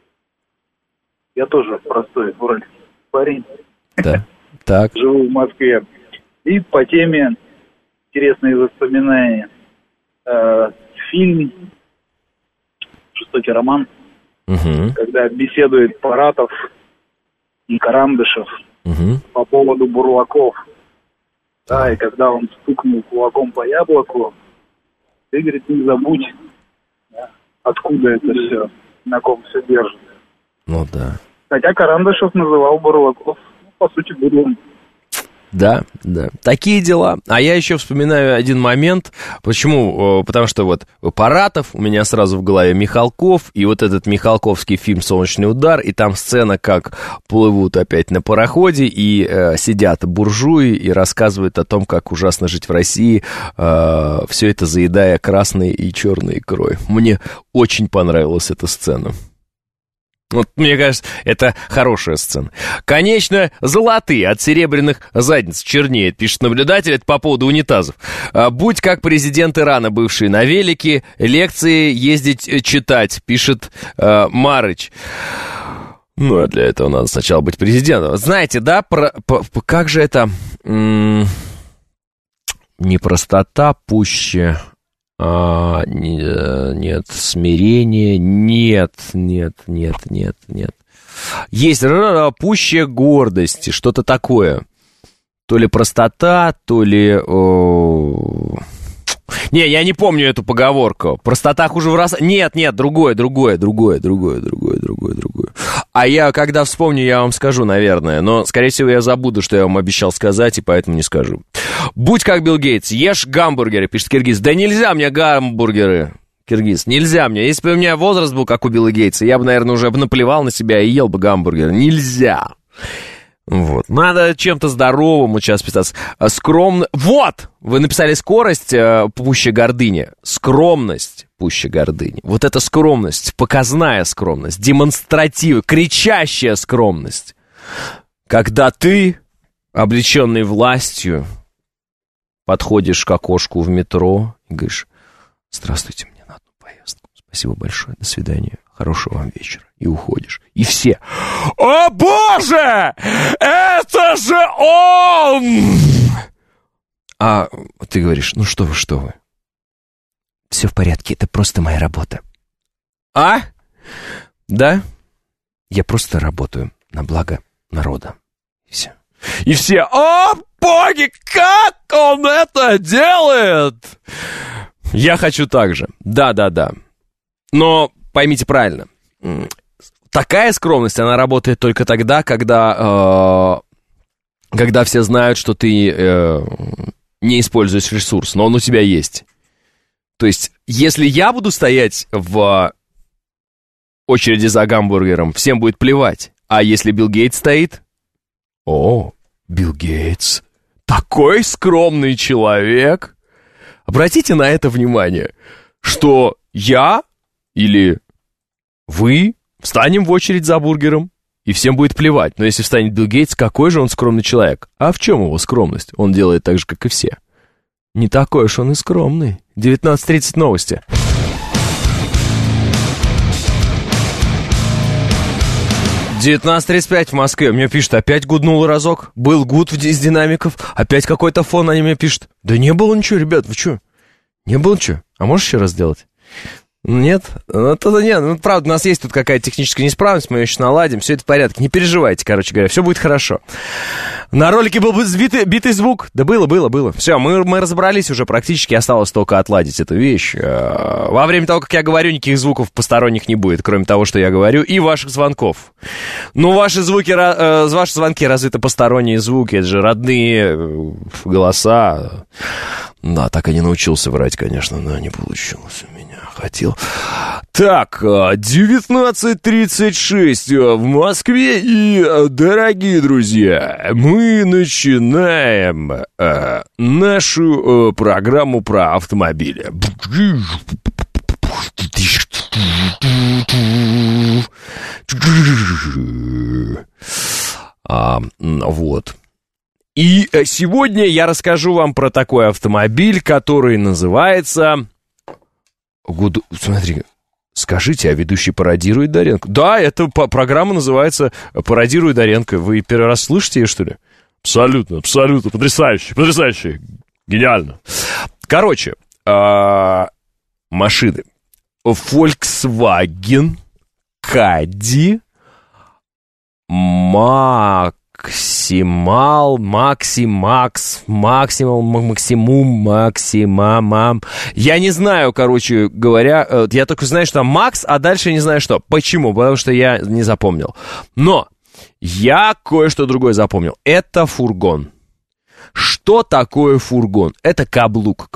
Я тоже простой уральский парень. Да, так. Живу в Москве. И по теме интересные воспоминания. Фильм «Жестокий роман», когда беседует Паратов и Карандышев по поводу бурлаков. Да, и когда он стукнул кулаком по яблоку, ты, говорит, не забудь, откуда это все, на ком все держит. Ну да. Хотя Карандышев называл бурлаков, по сути, бурлом. Да, да. Такие дела. А я еще вспоминаю один момент. Почему? Потому что вот Паратов, у меня сразу в голове Михалков, и вот этот михалковский фильм «Солнечный удар», и там сцена, как плывут опять на пароходе, и сидят буржуи и рассказывают о том, как ужасно жить в России, все это заедая красной и черной икрой. Мне очень понравилась эта сцена. Вот, мне кажется, это хорошая сцена. Конечно, золотые от серебряных задниц чернеет, пишет наблюдатель, это по поводу унитазов. Будь как президент Ирана, бывший на велике, лекции ездить читать, пишет Марыч. Ну, а для этого надо сначала быть президентом. Знаете, да, как же это... не простота пуще... нет, смирение, нет. Есть пуще гордости, что-то такое. То ли простота, то ли... Не, я не помню эту поговорку. Простота хуже в раз... Нет, другое. А я, когда вспомню, я вам скажу, наверное. Но, скорее всего, я забуду, что я вам обещал сказать, и поэтому не скажу. Будь как Билл Гейтс, ешь гамбургеры, пишет Киргиз. Да нельзя мне гамбургеры, Киргиз, нельзя мне. Если бы у меня возраст был, как у Билла Гейтса, я бы, наверное, уже наплевал на себя и ел бы гамбургеры. Нельзя. Вот. Надо чем-то здоровым сейчас питаться. Скромно. Вот! Вы написали скорость пуще гордыни. Скромность пуще гордыни. Вот эта скромность, показная скромность, демонстративная, кричащая скромность. Когда ты, облеченный властью, подходишь к окошку в метро и говоришь: здравствуйте, мне на одну поездку. Спасибо большое, до свидания. Хорошего вам вечера. И уходишь. И все: о боже! Это же он! А ты говоришь: ну что вы. Все в порядке, это просто моя работа. А? Да? Я просто работаю на благо народа. И все. И все: о боги, как он это делает! Я хочу так же. Да. Но поймите правильно. такая скромность, она работает только тогда, когда все знают, что ты не используешь ресурс, но он у тебя есть. То есть, если я буду стоять в очереди за гамбургером, всем будет плевать. А если Билл Гейтс стоит? О, Билл Гейтс, такой скромный человек. Обратите на это внимание, что я или вы встанем в очередь за бургером, и всем будет плевать. Но если встанет Билл Гейтс, какой же он скромный человек? А в чем его скромность? Он делает так же, как и все. Не такой уж он и скромный. 19:30 новости. — 19:35 в Москве. Мне пишут, опять гуднул разок. Был гуд из динамиков. Опять какой-то фон, они мне пишут. Да не было ничего, ребят, вы что? Не было ничего. А можешь еще раз сделать? Нет? Ну, тогда нет. Ну, правда, у нас есть тут какая-то техническая неисправность, мы ее сейчас наладим, все это в порядке. Не переживайте, короче говоря, все будет хорошо. На ролике был битый звук. Да было. Все, мы разобрались уже практически, осталось только отладить эту вещь. Во время того, как я говорю, никаких звуков посторонних не будет, кроме того, что я говорю, и ваших звонков. Ну, ваши звонки разве это посторонние звуки, это же родные голоса. Да, так и не научился врать, конечно, но не получилось у меня. Хотел. Так, 19:36 в Москве, и, дорогие друзья, мы начинаем нашу программу про автомобили. Вот. И сегодня я расскажу вам про такой автомобиль, который называется... Смотри, скажите, а ведущий пародирует Доренко? Да, эта программа называется «Пародирует Доренко». Вы первый раз слышите ее, что ли? Абсолютно, потрясающе, гениально. Короче, машины. Volkswagen Caddy Максимум. Я не знаю, короче говоря, я только знаю, что там Макс, а дальше не знаю что. Почему? Потому что я не запомнил. Но я кое-что другое запомнил. Это фургон. Что такое фургон? Это каблук.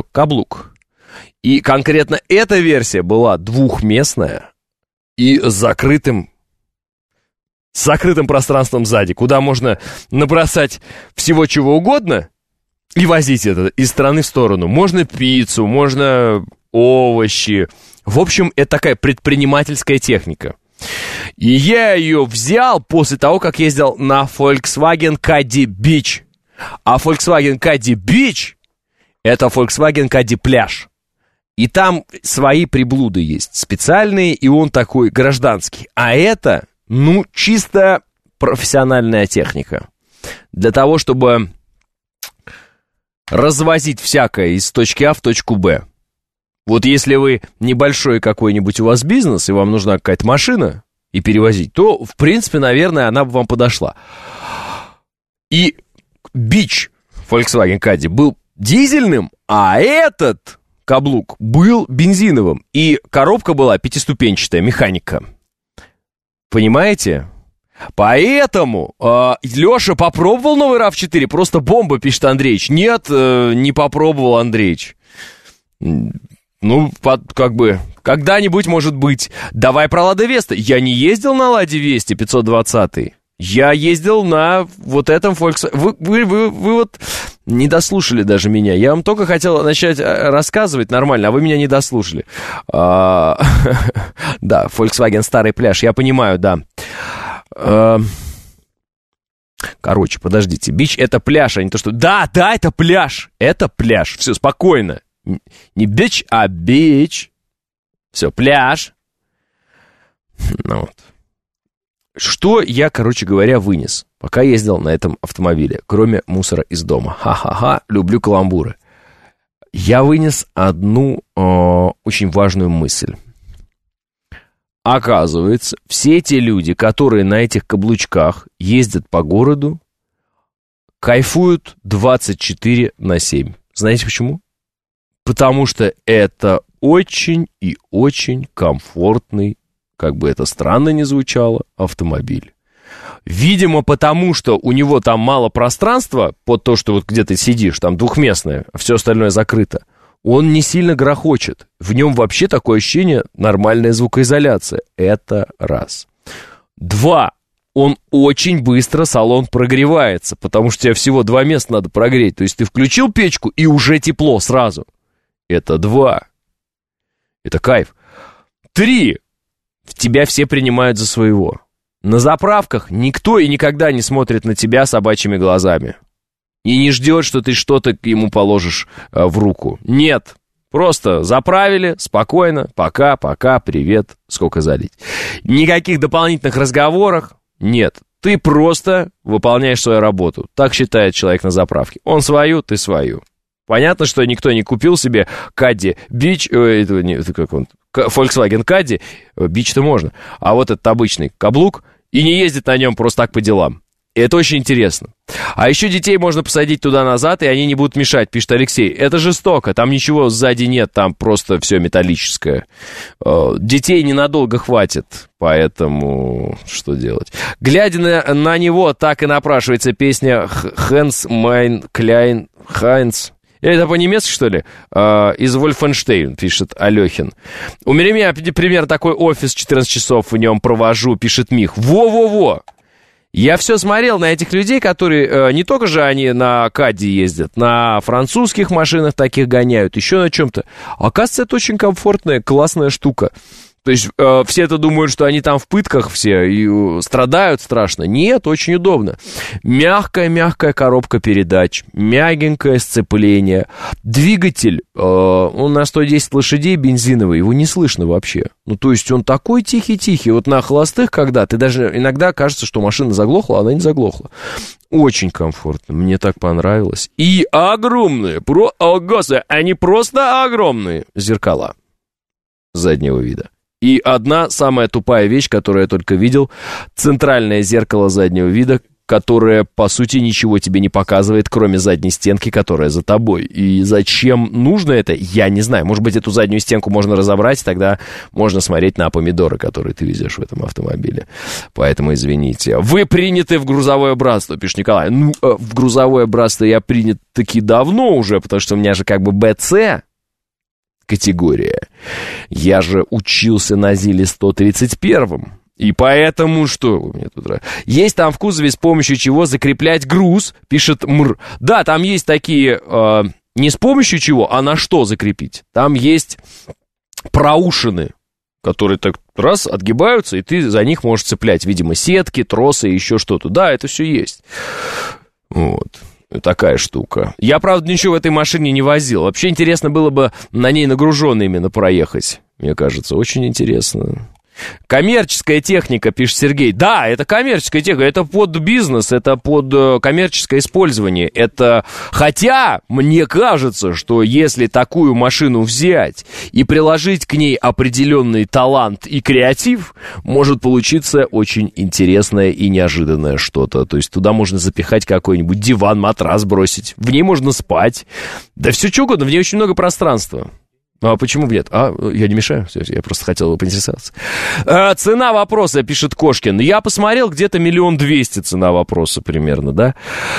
И конкретно эта версия была двухместная и с закрытым пространством сзади, куда можно набросать всего чего угодно и возить это из стороны в сторону. Можно пиццу, можно овощи. В общем, это такая предпринимательская техника. И я ее взял после того, как ездил на Volkswagen Caddy Beach. А Volkswagen Caddy Beach — это Volkswagen Caddy пляж. И там свои приблуды есть, специальные, и он такой гражданский. А это... Ну, чисто профессиональная техника. Для того, чтобы развозить всякое из точки А в точку Б. Вот если вы небольшой какой-нибудь у вас бизнес, и вам нужна какая-то машина и перевозить, то, в принципе, наверное, она бы вам подошла. И Beach Volkswagen Caddy был дизельным, а этот каблук был бензиновым. И коробка была пятиступенчатая, механика. Понимаете? Поэтому Леша попробовал новый RAV4, просто бомба, пишет Андреич. Нет, не попробовал, Андреич. Ну, как бы, когда-нибудь, может быть. Давай про Лада Веста. Я не ездил на Ладе Весте 520. Я ездил на вот этом Volkswagen. Вы вот не дослушали даже меня. Я вам только хотел начать рассказывать нормально, а вы меня не дослушали. Да, Volkswagen Старый пляж, я понимаю, да. Короче, подождите. Бич — это пляж, а не то, что... Да, это пляж. Это пляж. Все, спокойно. Не бич, а бич. Все, пляж. Ну вот. Что я, короче говоря, вынес, пока ездил на этом автомобиле, кроме мусора из дома? Ха-ха-ха, люблю каламбуры. Я вынес одну очень важную мысль. Оказывается, все те люди, которые на этих каблучках ездят по городу, кайфуют 24/7. Знаете почему? Потому что это очень и очень комфортный как бы это странно ни звучало, автомобиль. Видимо, потому что у него там мало пространства под то, что вот где ты сидишь, там двухместное, а все остальное закрыто. Он не сильно грохочет. В нем вообще такое ощущение нормальная звукоизоляция. Это раз. 2. Он очень быстро, салон прогревается, потому что тебе всего 2 места надо прогреть. То есть ты включил печку, и уже тепло сразу. Это 2. Это кайф. 3. Тебя все принимают за своего. На заправках никто и никогда не смотрит на тебя собачьими глазами. И не ждет, что ты что-то ему положишь в руку. Нет. Просто заправили, спокойно, пока, привет, сколько залить. Никаких дополнительных разговоров нет. Ты просто выполняешь свою работу. Так считает человек на заправке. Он свою, ты свою. Понятно, что никто не купил себе Caddy Beach, Volkswagen Caddy, Beach-то можно, а вот этот обычный каблук, и не ездит на нем просто так по делам. И это очень интересно. А еще детей можно посадить туда-назад, и они не будут мешать, пишет Алексей. Это жестоко, там ничего сзади нет, там просто все металлическое. Детей ненадолго хватит, поэтому что делать? Глядя на него, так и напрашивается песня «Хэнс Майн Кляйн Хайнц». Это по-немецки, что ли? Из Вольфенштейн, пишет Алехин. У меня пример такой офис, 14 часов в нем провожу, пишет Мих. Во-во-во! Я все смотрел на этих людей, которые не только же они на Кадди ездят, на французских машинах таких гоняют, еще на чем-то. Оказывается, это очень комфортная, классная штука. То есть все это думают, что они там в пытках все и страдают страшно. Нет, очень удобно. Мягкая коробка передач, мягенькое сцепление. Двигатель, он на 110 лошадей бензиновый, его не слышно вообще. Ну, то есть он такой тихий-тихий. Вот на холостых, когда ты даже иногда кажется, что машина заглохла, она не заглохла. Очень комфортно, мне так понравилось. И огромные, они просто огромные зеркала заднего вида. И одна самая тупая вещь, которую я только видел, центральное зеркало заднего вида, которое, по сути, ничего тебе не показывает, кроме задней стенки, которая за тобой. И зачем нужно это, я не знаю. Может быть, эту заднюю стенку можно разобрать, тогда можно смотреть на помидоры, которые ты везешь в этом автомобиле. Поэтому извините. Вы приняты в грузовое братство, пишет Николай. Ну, в грузовое братство я принят таки давно уже, потому что у меня же как бы БЦ категория. Я же учился на ЗИЛе 131-м. И поэтому что? У меня тут... Есть там в кузове, с помощью чего закреплять груз, пишет Мр. Да, там есть такие... не с помощью чего, а на что закрепить. Там есть проушины, которые так раз отгибаются, и ты за них можешь цеплять, видимо, сетки, тросы и еще что-то. Да, это все есть. Вот. Такая штука. Я, правда, ничего в этой машине не возил. Вообще интересно было бы на ней нагруженной именно проехать. Мне кажется, очень интересно. Коммерческая техника, пишет Сергей. Да, это коммерческая техника, это под бизнес, это под коммерческое использование. Это, хотя, мне кажется, что если такую машину взять и приложить к ней определенный талант и креатив, может получиться очень интересное и неожиданное что-то. То есть туда можно запихать какой-нибудь диван, матрас бросить, в ней можно спать. Да все что угодно, в ней очень много пространства. А почему нет? Я не мешаю, я просто хотел поинтересоваться. Цена вопроса, пишет Кошкин. Я посмотрел, где-то 1 200 000 цена вопроса примерно, да?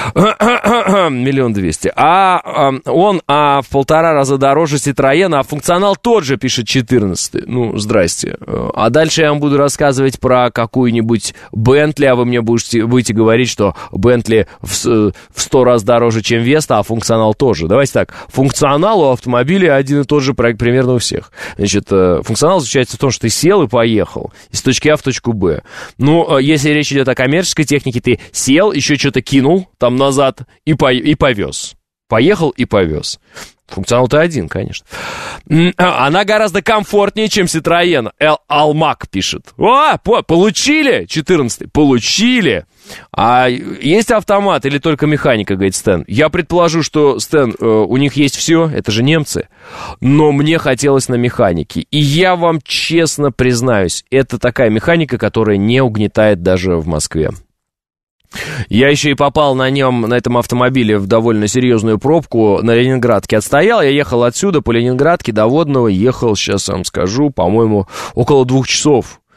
1 200 000. Он в 1,5 раза дороже Citroёn, а функционал тот же, пишет 14-й. Ну, здрасте. А дальше я вам буду рассказывать про какую-нибудь Bentley, а вы мне будете говорить, что Bentley в 100 раз дороже, чем Vesta, а функционал тоже. Давайте так. Функционал у автомобиля один и тот же примерно у всех. Значит, функционал заключается в том, что ты сел и поехал из точки А в точку Б. Ну, если речь идет о коммерческой технике, ты сел, еще что-то кинул там назад и повез. Поехал и повез. Функционал-то один, конечно. Она гораздо комфортнее, чем Citroёn. Алмак пишет. Получили? 14-й. Получили. А есть автомат или только механика, говорит Стэн? Я предположу, что, Стэн, у них есть все, это же немцы. Но мне хотелось на механике. И я вам честно признаюсь, это такая механика, которая не угнетает даже в Москве. Я еще и попал на этом автомобиле в довольно серьезную пробку на Ленинградке. Отстоял, я ехал отсюда по Ленинградке до Водного, ехал, сейчас вам скажу, по-моему, около 2 часов.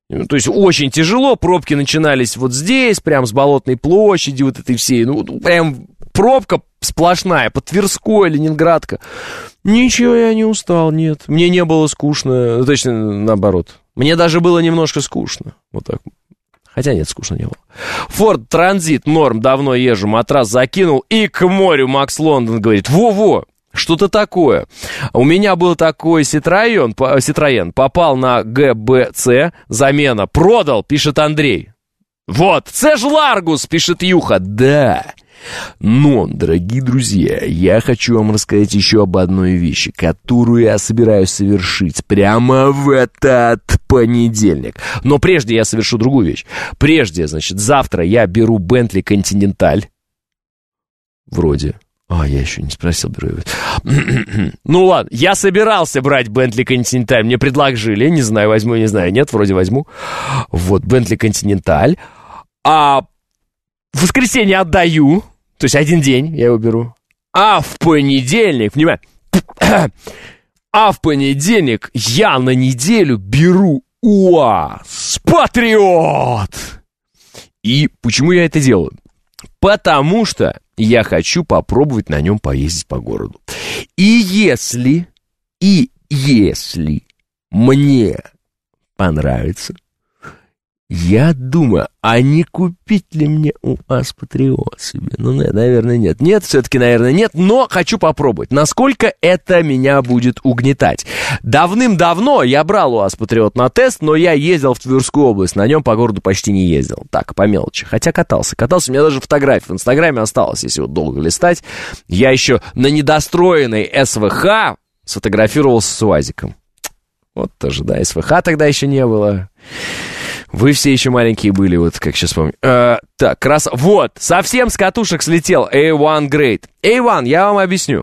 То есть очень тяжело, пробки начинались вот здесь, прям с Болотной площади, вот этой всей, ну, прям пробка сплошная, по Тверской, Ленинградка. Ничего, я не устал, нет, мне не было скучно, точно наоборот. Мне даже было немножко скучно, вот так. Хотя нет, скучно не было. Ford Transit, норм, давно езжу, матрас закинул и к морю. Макс Лондон говорит, во-во, что-то такое. У меня был такой Citroёn, попал на ГБЦ, замена, продал, пишет Андрей. Вот, це ж Ларгус, пишет Юха, да. Но, дорогие друзья, я хочу вам рассказать еще об одной вещи, которую я собираюсь совершить прямо в этот понедельник. Но прежде я совершу другую вещь. Прежде, значит, завтра я беру Bentley Continental. Вроде. Я еще не спросил, беру я. Ну ладно, я собирался брать Bentley Continental, мне предложили, не знаю, возьму, не знаю, нет, вроде возьму. Вот, Bentley Continental. А в воскресенье отдаю, то есть один день я его беру. А в понедельник, внимание, а в понедельник я на неделю беру УАЗ Патриот. И почему я это делаю? Потому что я хочу попробовать на нем поездить по городу. И если мне понравится, я думаю, а не купить ли мне УАЗ Патриот себе? Ну, наверное, нет. Нет, все-таки, наверное, нет, но хочу попробовать. Насколько это меня будет угнетать? Давным-давно я брал УАЗ Патриот на тест, но я ездил в Тверскую область, на нем по городу почти не ездил. Так, по мелочи. Хотя катался, у меня даже фотография в Инстаграме осталась, если вот долго листать. Я еще на недостроенной СВХ сфотографировался с УАЗиком. Вот тоже, да, СВХ тогда еще не было. Вы все еще маленькие были, вот как сейчас помню. Так, вот, совсем с катушек слетел A1 Great. A1, я вам объясню.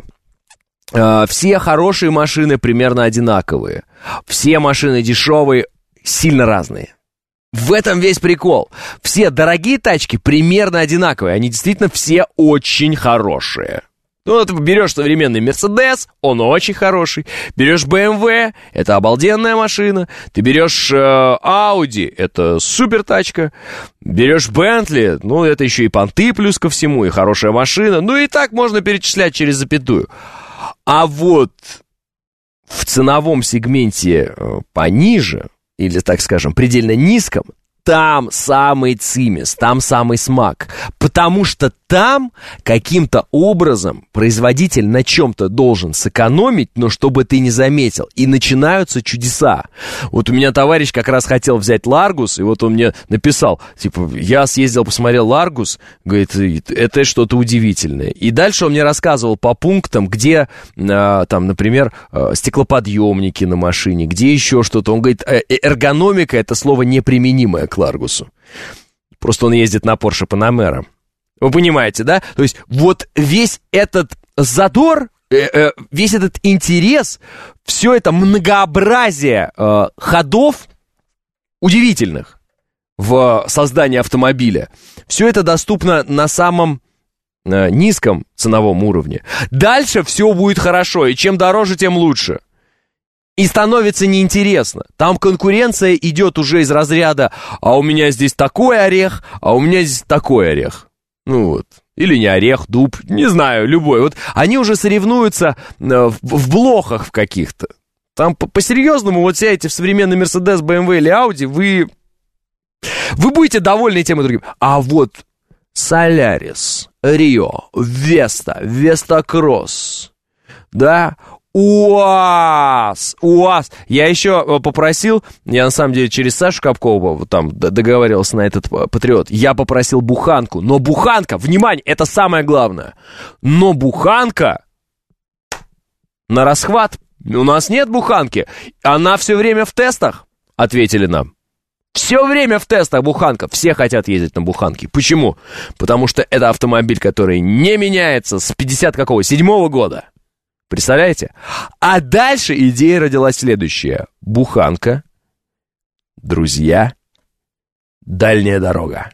Все хорошие машины примерно одинаковые. Все машины дешевые, сильно разные. В этом весь прикол. Все дорогие тачки примерно одинаковые. Они действительно все очень хорошие. Ну, ты берешь современный Mercedes, он очень хороший. Берешь BMW, это обалденная машина. Ты берешь Audi, это супер тачка. Берешь Bentley, ну, это еще и понты плюс ко всему, и хорошая машина. Ну, и так можно перечислять через запятую. А вот в ценовом сегменте пониже, или, так скажем, предельно низком, там самый цимис, там самый смак. Потому что там каким-то образом производитель на чем-то должен сэкономить, но чтобы ты не заметил. И начинаются чудеса. Вот у меня товарищ как раз хотел взять Ларгус, и вот он мне написал, типа, я съездил, посмотрел Ларгус, говорит, это что-то удивительное. И дальше он мне рассказывал по пунктам, где, там, например, стеклоподъемники на машине, где еще что-то. Он говорит, эргономика — это слово неприменимое к Ларгусу. Просто он ездит на Porsche Panamera. Вы понимаете, да? То есть вот весь этот задор, весь этот интерес, все это многообразие ходов удивительных в создании автомобиля, все это доступно на самом низком ценовом уровне. Дальше все будет хорошо, и чем дороже, тем лучше. И становится неинтересно. Там конкуренция идет уже из разряда, а у меня здесь такой орех, а у меня здесь такой орех. Ну вот. Или не орех, дуб, не знаю, любой. Вот они уже соревнуются в блохах в каких-то. Там по-серьезному вот сядете в современный Mercedes, BMW или Audi, вы будете довольны тем и другим. А вот Solaris, Rio, Vesta, Vesta Cross, да, УАЗ. Я еще попросил, я на самом деле через Сашу Капкову там договаривался на этот Патриот, я попросил буханку, но буханка, внимание, это самое главное, но буханка на расхват, у нас нет буханки, она все время в тестах, ответили нам. Все время в тестах буханка. Все хотят ездить на буханке. Почему? Потому что это автомобиль, который не меняется с 57-го года. Представляете? А дальше идея родилась следующая. Буханка, друзья, дальняя дорога,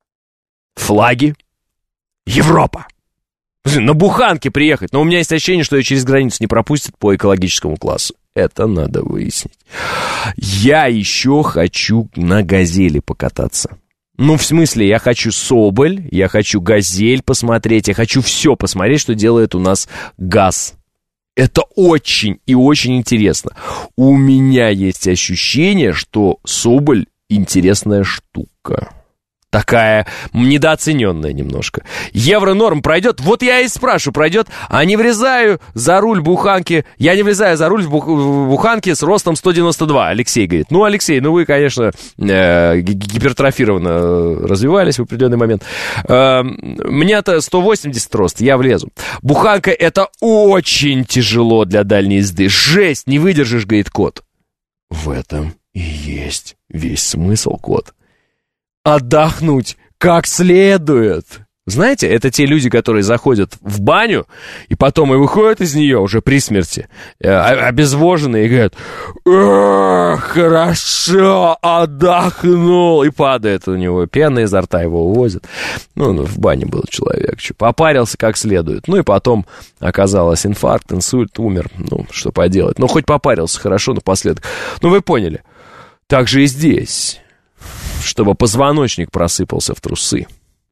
флаги, Европа. На буханке приехать. Но у меня есть ощущение, что ее через границу не пропустят по экологическому классу. Это надо выяснить. Я еще хочу на «Газели» покататься. Ну, в смысле, я хочу «Соболь», я хочу «Газель» посмотреть, я хочу все посмотреть, что делает у нас ГАЗ. Это очень и очень интересно. У меня есть ощущение, что «Соболь» интересная штука. Такая недооцененная немножко. Евронорм пройдет, вот я и спрашиваю, пройдет, а не влезаю за руль буханки, я не влезаю за руль в буханке с ростом 192, Алексей говорит. Ну, Алексей, ну вы, конечно, гипертрофированно развивались в определенный момент. Мне-то 180 рост, я влезу. Буханка это очень тяжело для дальней езды, жесть, не выдержишь, говорит кот. В этом и есть весь смысл, кот. Отдохнуть как следует. Знаете, это те люди, которые заходят в баню и потом и выходят из нее уже при смерти, обезвоженные, и говорят: хорошо, отдохнул, и падает у него пена изо рта, его увозят. Ну, в бане был человек, попарился как следует. Ну, и потом оказалось инфаркт, инсульт, умер. Ну, что поделать. Ну, хоть попарился хорошо напоследок. Ну, вы поняли. Так же и здесь. Чтобы позвоночник просыпался в трусы.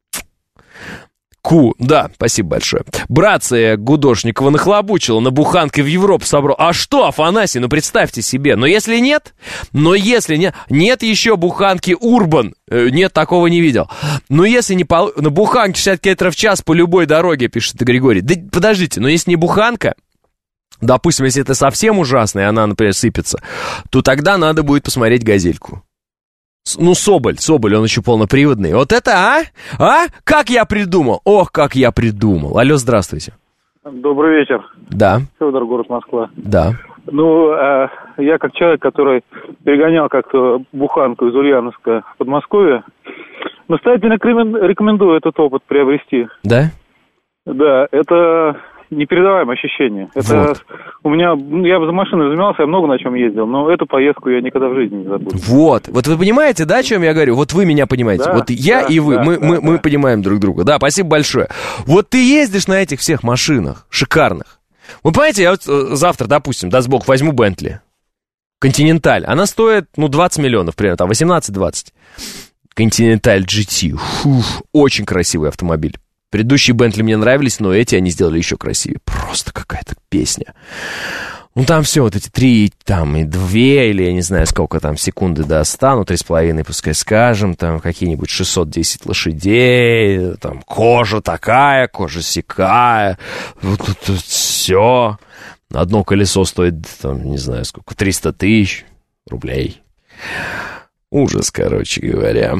Да, спасибо большое. Братцы Гудошникова нахлобучила, на буханке в Европу собрал. А что, Афанасий, ну представьте себе. Но если нет, нет еще буханки Урбан. Нет, такого не видел. Но если не на буханке 60 км в час по любой дороге, пишет Григорий. Да подождите, но если не буханка, допустим, если это совсем ужасно, и она, например, сыпется, то тогда надо будет посмотреть «Газельку». Ну, Соболь, он еще полноприводный. Вот это, Как я придумал? Ох, как я придумал. Алло, здравствуйте. Добрый вечер. Да. Федор, город Москва. Да. Ну, я как человек, который перегонял как-то буханку из Ульяновска в Подмосковье, настоятельно рекомендую этот опыт приобрести. Да? Да, это непередаваемое ощущение. Это вот. У меня, я за машиной занимался, я много на чем ездил, но эту поездку я никогда в жизни не забуду. Вот вы понимаете, да, о чем я говорю? Вот вы меня понимаете. Да, вот я и вы, мы понимаем друг друга. Да, спасибо большое. Вот ты ездишь на этих всех машинах шикарных. Вы понимаете, я вот завтра, допустим, даст бог, возьму Бентли. Континенталь. Она стоит, 20 миллионов, примерно, там, 18-20. Континенталь GT. Очень красивый автомобиль. Предыдущие Бентли мне нравились, но эти они сделали еще красивее. Просто какая-то песня. Ну, там все, вот эти 3, там, и 2, или я не знаю, сколько там секунды до 100, 3,5, пускай скажем, там, какие-нибудь 610 лошадей, там, кожа такая, кожа сякая, вот тут все. Одно колесо стоит, там, не знаю, сколько, 300 тысяч рублей. Ужас, короче говоря.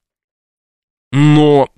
Но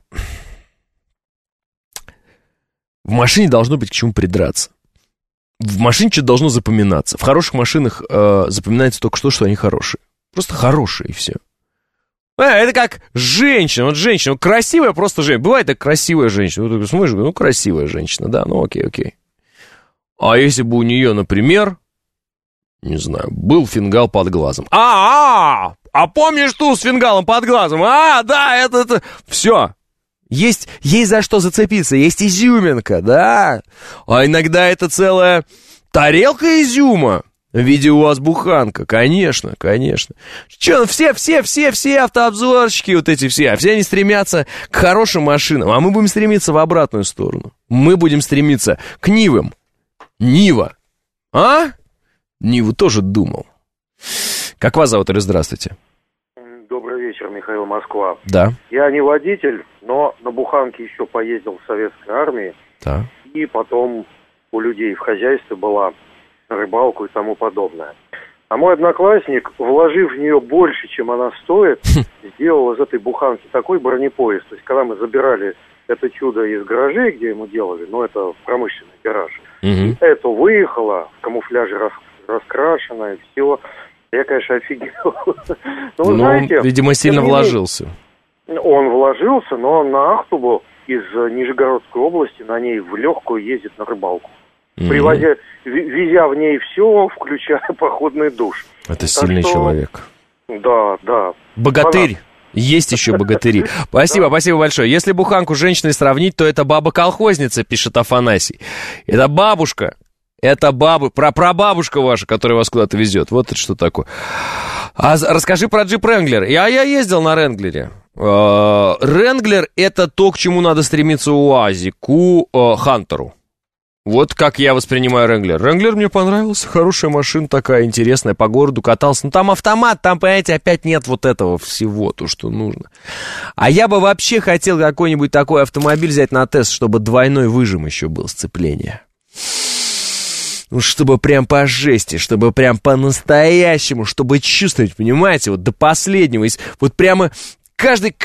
в машине должно быть к чему придраться. В машине что-то должно запоминаться. В хороших машинах запоминается только что они хорошие. Просто хорошие, и все. Это как женщина. Вот женщина, красивая просто женщина. Бывает так красивая женщина. Вот ты смотришь, красивая женщина, да, окей. А если бы у нее, например, не знаю, был фингал под глазом. А помнишь ту с фингалом под глазом? Да, это. Все. Есть за что зацепиться, есть изюминка, да? А иногда это целая тарелка изюма в виде у вас буханка, конечно. Че, все автообзорщики вот эти все они стремятся к хорошим машинам, а мы будем стремиться в обратную сторону. Мы будем стремиться к Нивам. Нива. Ниву тоже думал. Как вас зовут, или здравствуйте? Добрый вечер, Михаил, Москва. Да. Я не водитель, но на буханке еще поездил в советской армии. Да. И потом у людей в хозяйстве была рыбалку и тому подобное. А мой одноклассник, вложив в нее больше, чем она стоит, сделал из этой буханки такой бронепоезд. То есть, когда мы забирали это чудо из гаражей, где ему делали, это промышленный гараж, и это выехало в камуфляже раскрашено, и все. Я, конечно, офигел. Знаете, видимо, сильно вложился. Он вложился, но на Ахтубу из Нижегородской области на ней в легкую ездит на рыбалку. Везя в ней все, включая походный душ. Это сильный человек. Да. Богатырь. Есть еще богатыри. Спасибо большое. Если буханку с женщиной сравнить, то это баба-колхозница, пишет Афанасий. Это бабушка. Это прабабушка ваша, которая вас куда-то везет. Вот это что такое. А расскажи про джип Wrangler. Я ездил на Wrangler. Wrangler — это то, к чему надо стремиться УАЗику, Хантеру. Вот как я воспринимаю Wrangler. Wrangler мне понравился, хорошая машина такая, интересная, по городу катался. Ну, там автомат, там, понимаете, опять нет вот этого всего, то, что нужно. А я бы вообще хотел какой-нибудь такой автомобиль взять на тест, чтобы двойной выжим еще был, сцепление. Ну, чтобы прям по жести, чтобы прям по-настоящему, чтобы чувствовать, понимаете, вот до последнего. Вот прямо... Каждый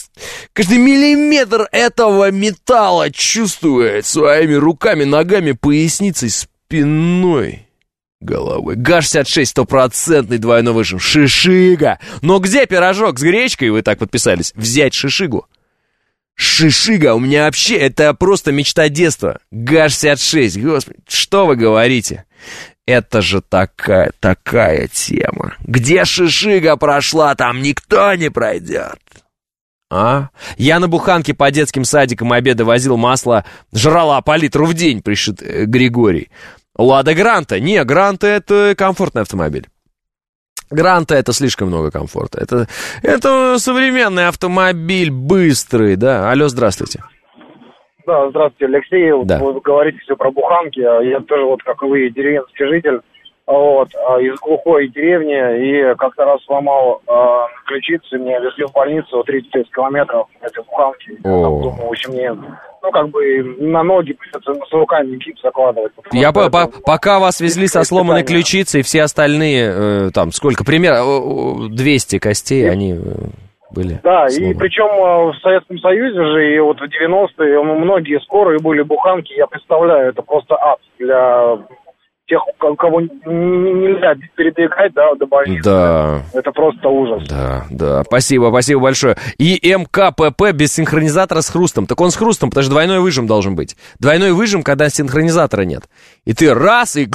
миллиметр этого металла чувствует своими руками, ногами, поясницей, спиной, головой. ГАЗ-66, 100% двойной выжим. Шишига. Но где пирожок с гречкой, вы так подписались? Взять шишигу. Шишига, у меня вообще, это просто мечта детства. ГАЗ-66, господи, что вы говорите? Это же такая тема. Где шишига прошла, там никто не пройдет. А? Я на буханке по детским садикам обеда возил масло, жрала по литру в день, пишет Григорий. Лада Гранта. Не, Гранта — это комфортный автомобиль. Гранта — это слишком много комфорта. Это современный автомобиль, быстрый, да. Алло, здравствуйте. Да, здравствуйте, Алексей. Да. Вы говорите все про буханки. Я тоже, вот как и вы, деревенский житель, вот, из глухой деревни, и как-то раз сломал ключицу, и меня везли в больницу 36 километров, эти буханки. Думаю, в общем, мне, как бы на ноги придется с руками гипс закладывать. Я пока вас везли со сломанной ключицей, все остальные, там, сколько, примерно 200 костей, они... были. Да, сломаны. И причем в Советском Союзе же, и вот в 90-е многие скорые были буханки, я представляю, это просто ад для тех, кого нельзя передвигать, да, до больницы. Да. Это просто ужас. Да, спасибо большое. И МКПП без синхронизатора с хрустом. Так он с хрустом, потому что двойной выжим должен быть. Двойной выжим, когда синхронизатора нет. И ты раз, и...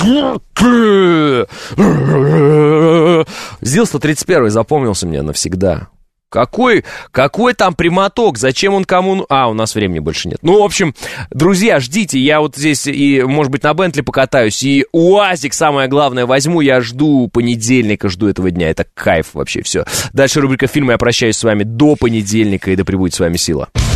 ЗИЛ-131 запомнился мне навсегда. Какой там прямоток? Зачем он кому... у нас времени больше нет. Ну, в общем, друзья, ждите. Я вот здесь и, может быть, на Бентли покатаюсь. И УАЗик, самое главное, возьму. Я жду понедельника, жду этого дня. Это кайф вообще, все. Дальше рубрика «Фильмы». Я прощаюсь с вами до понедельника. И да пребудет с вами сила.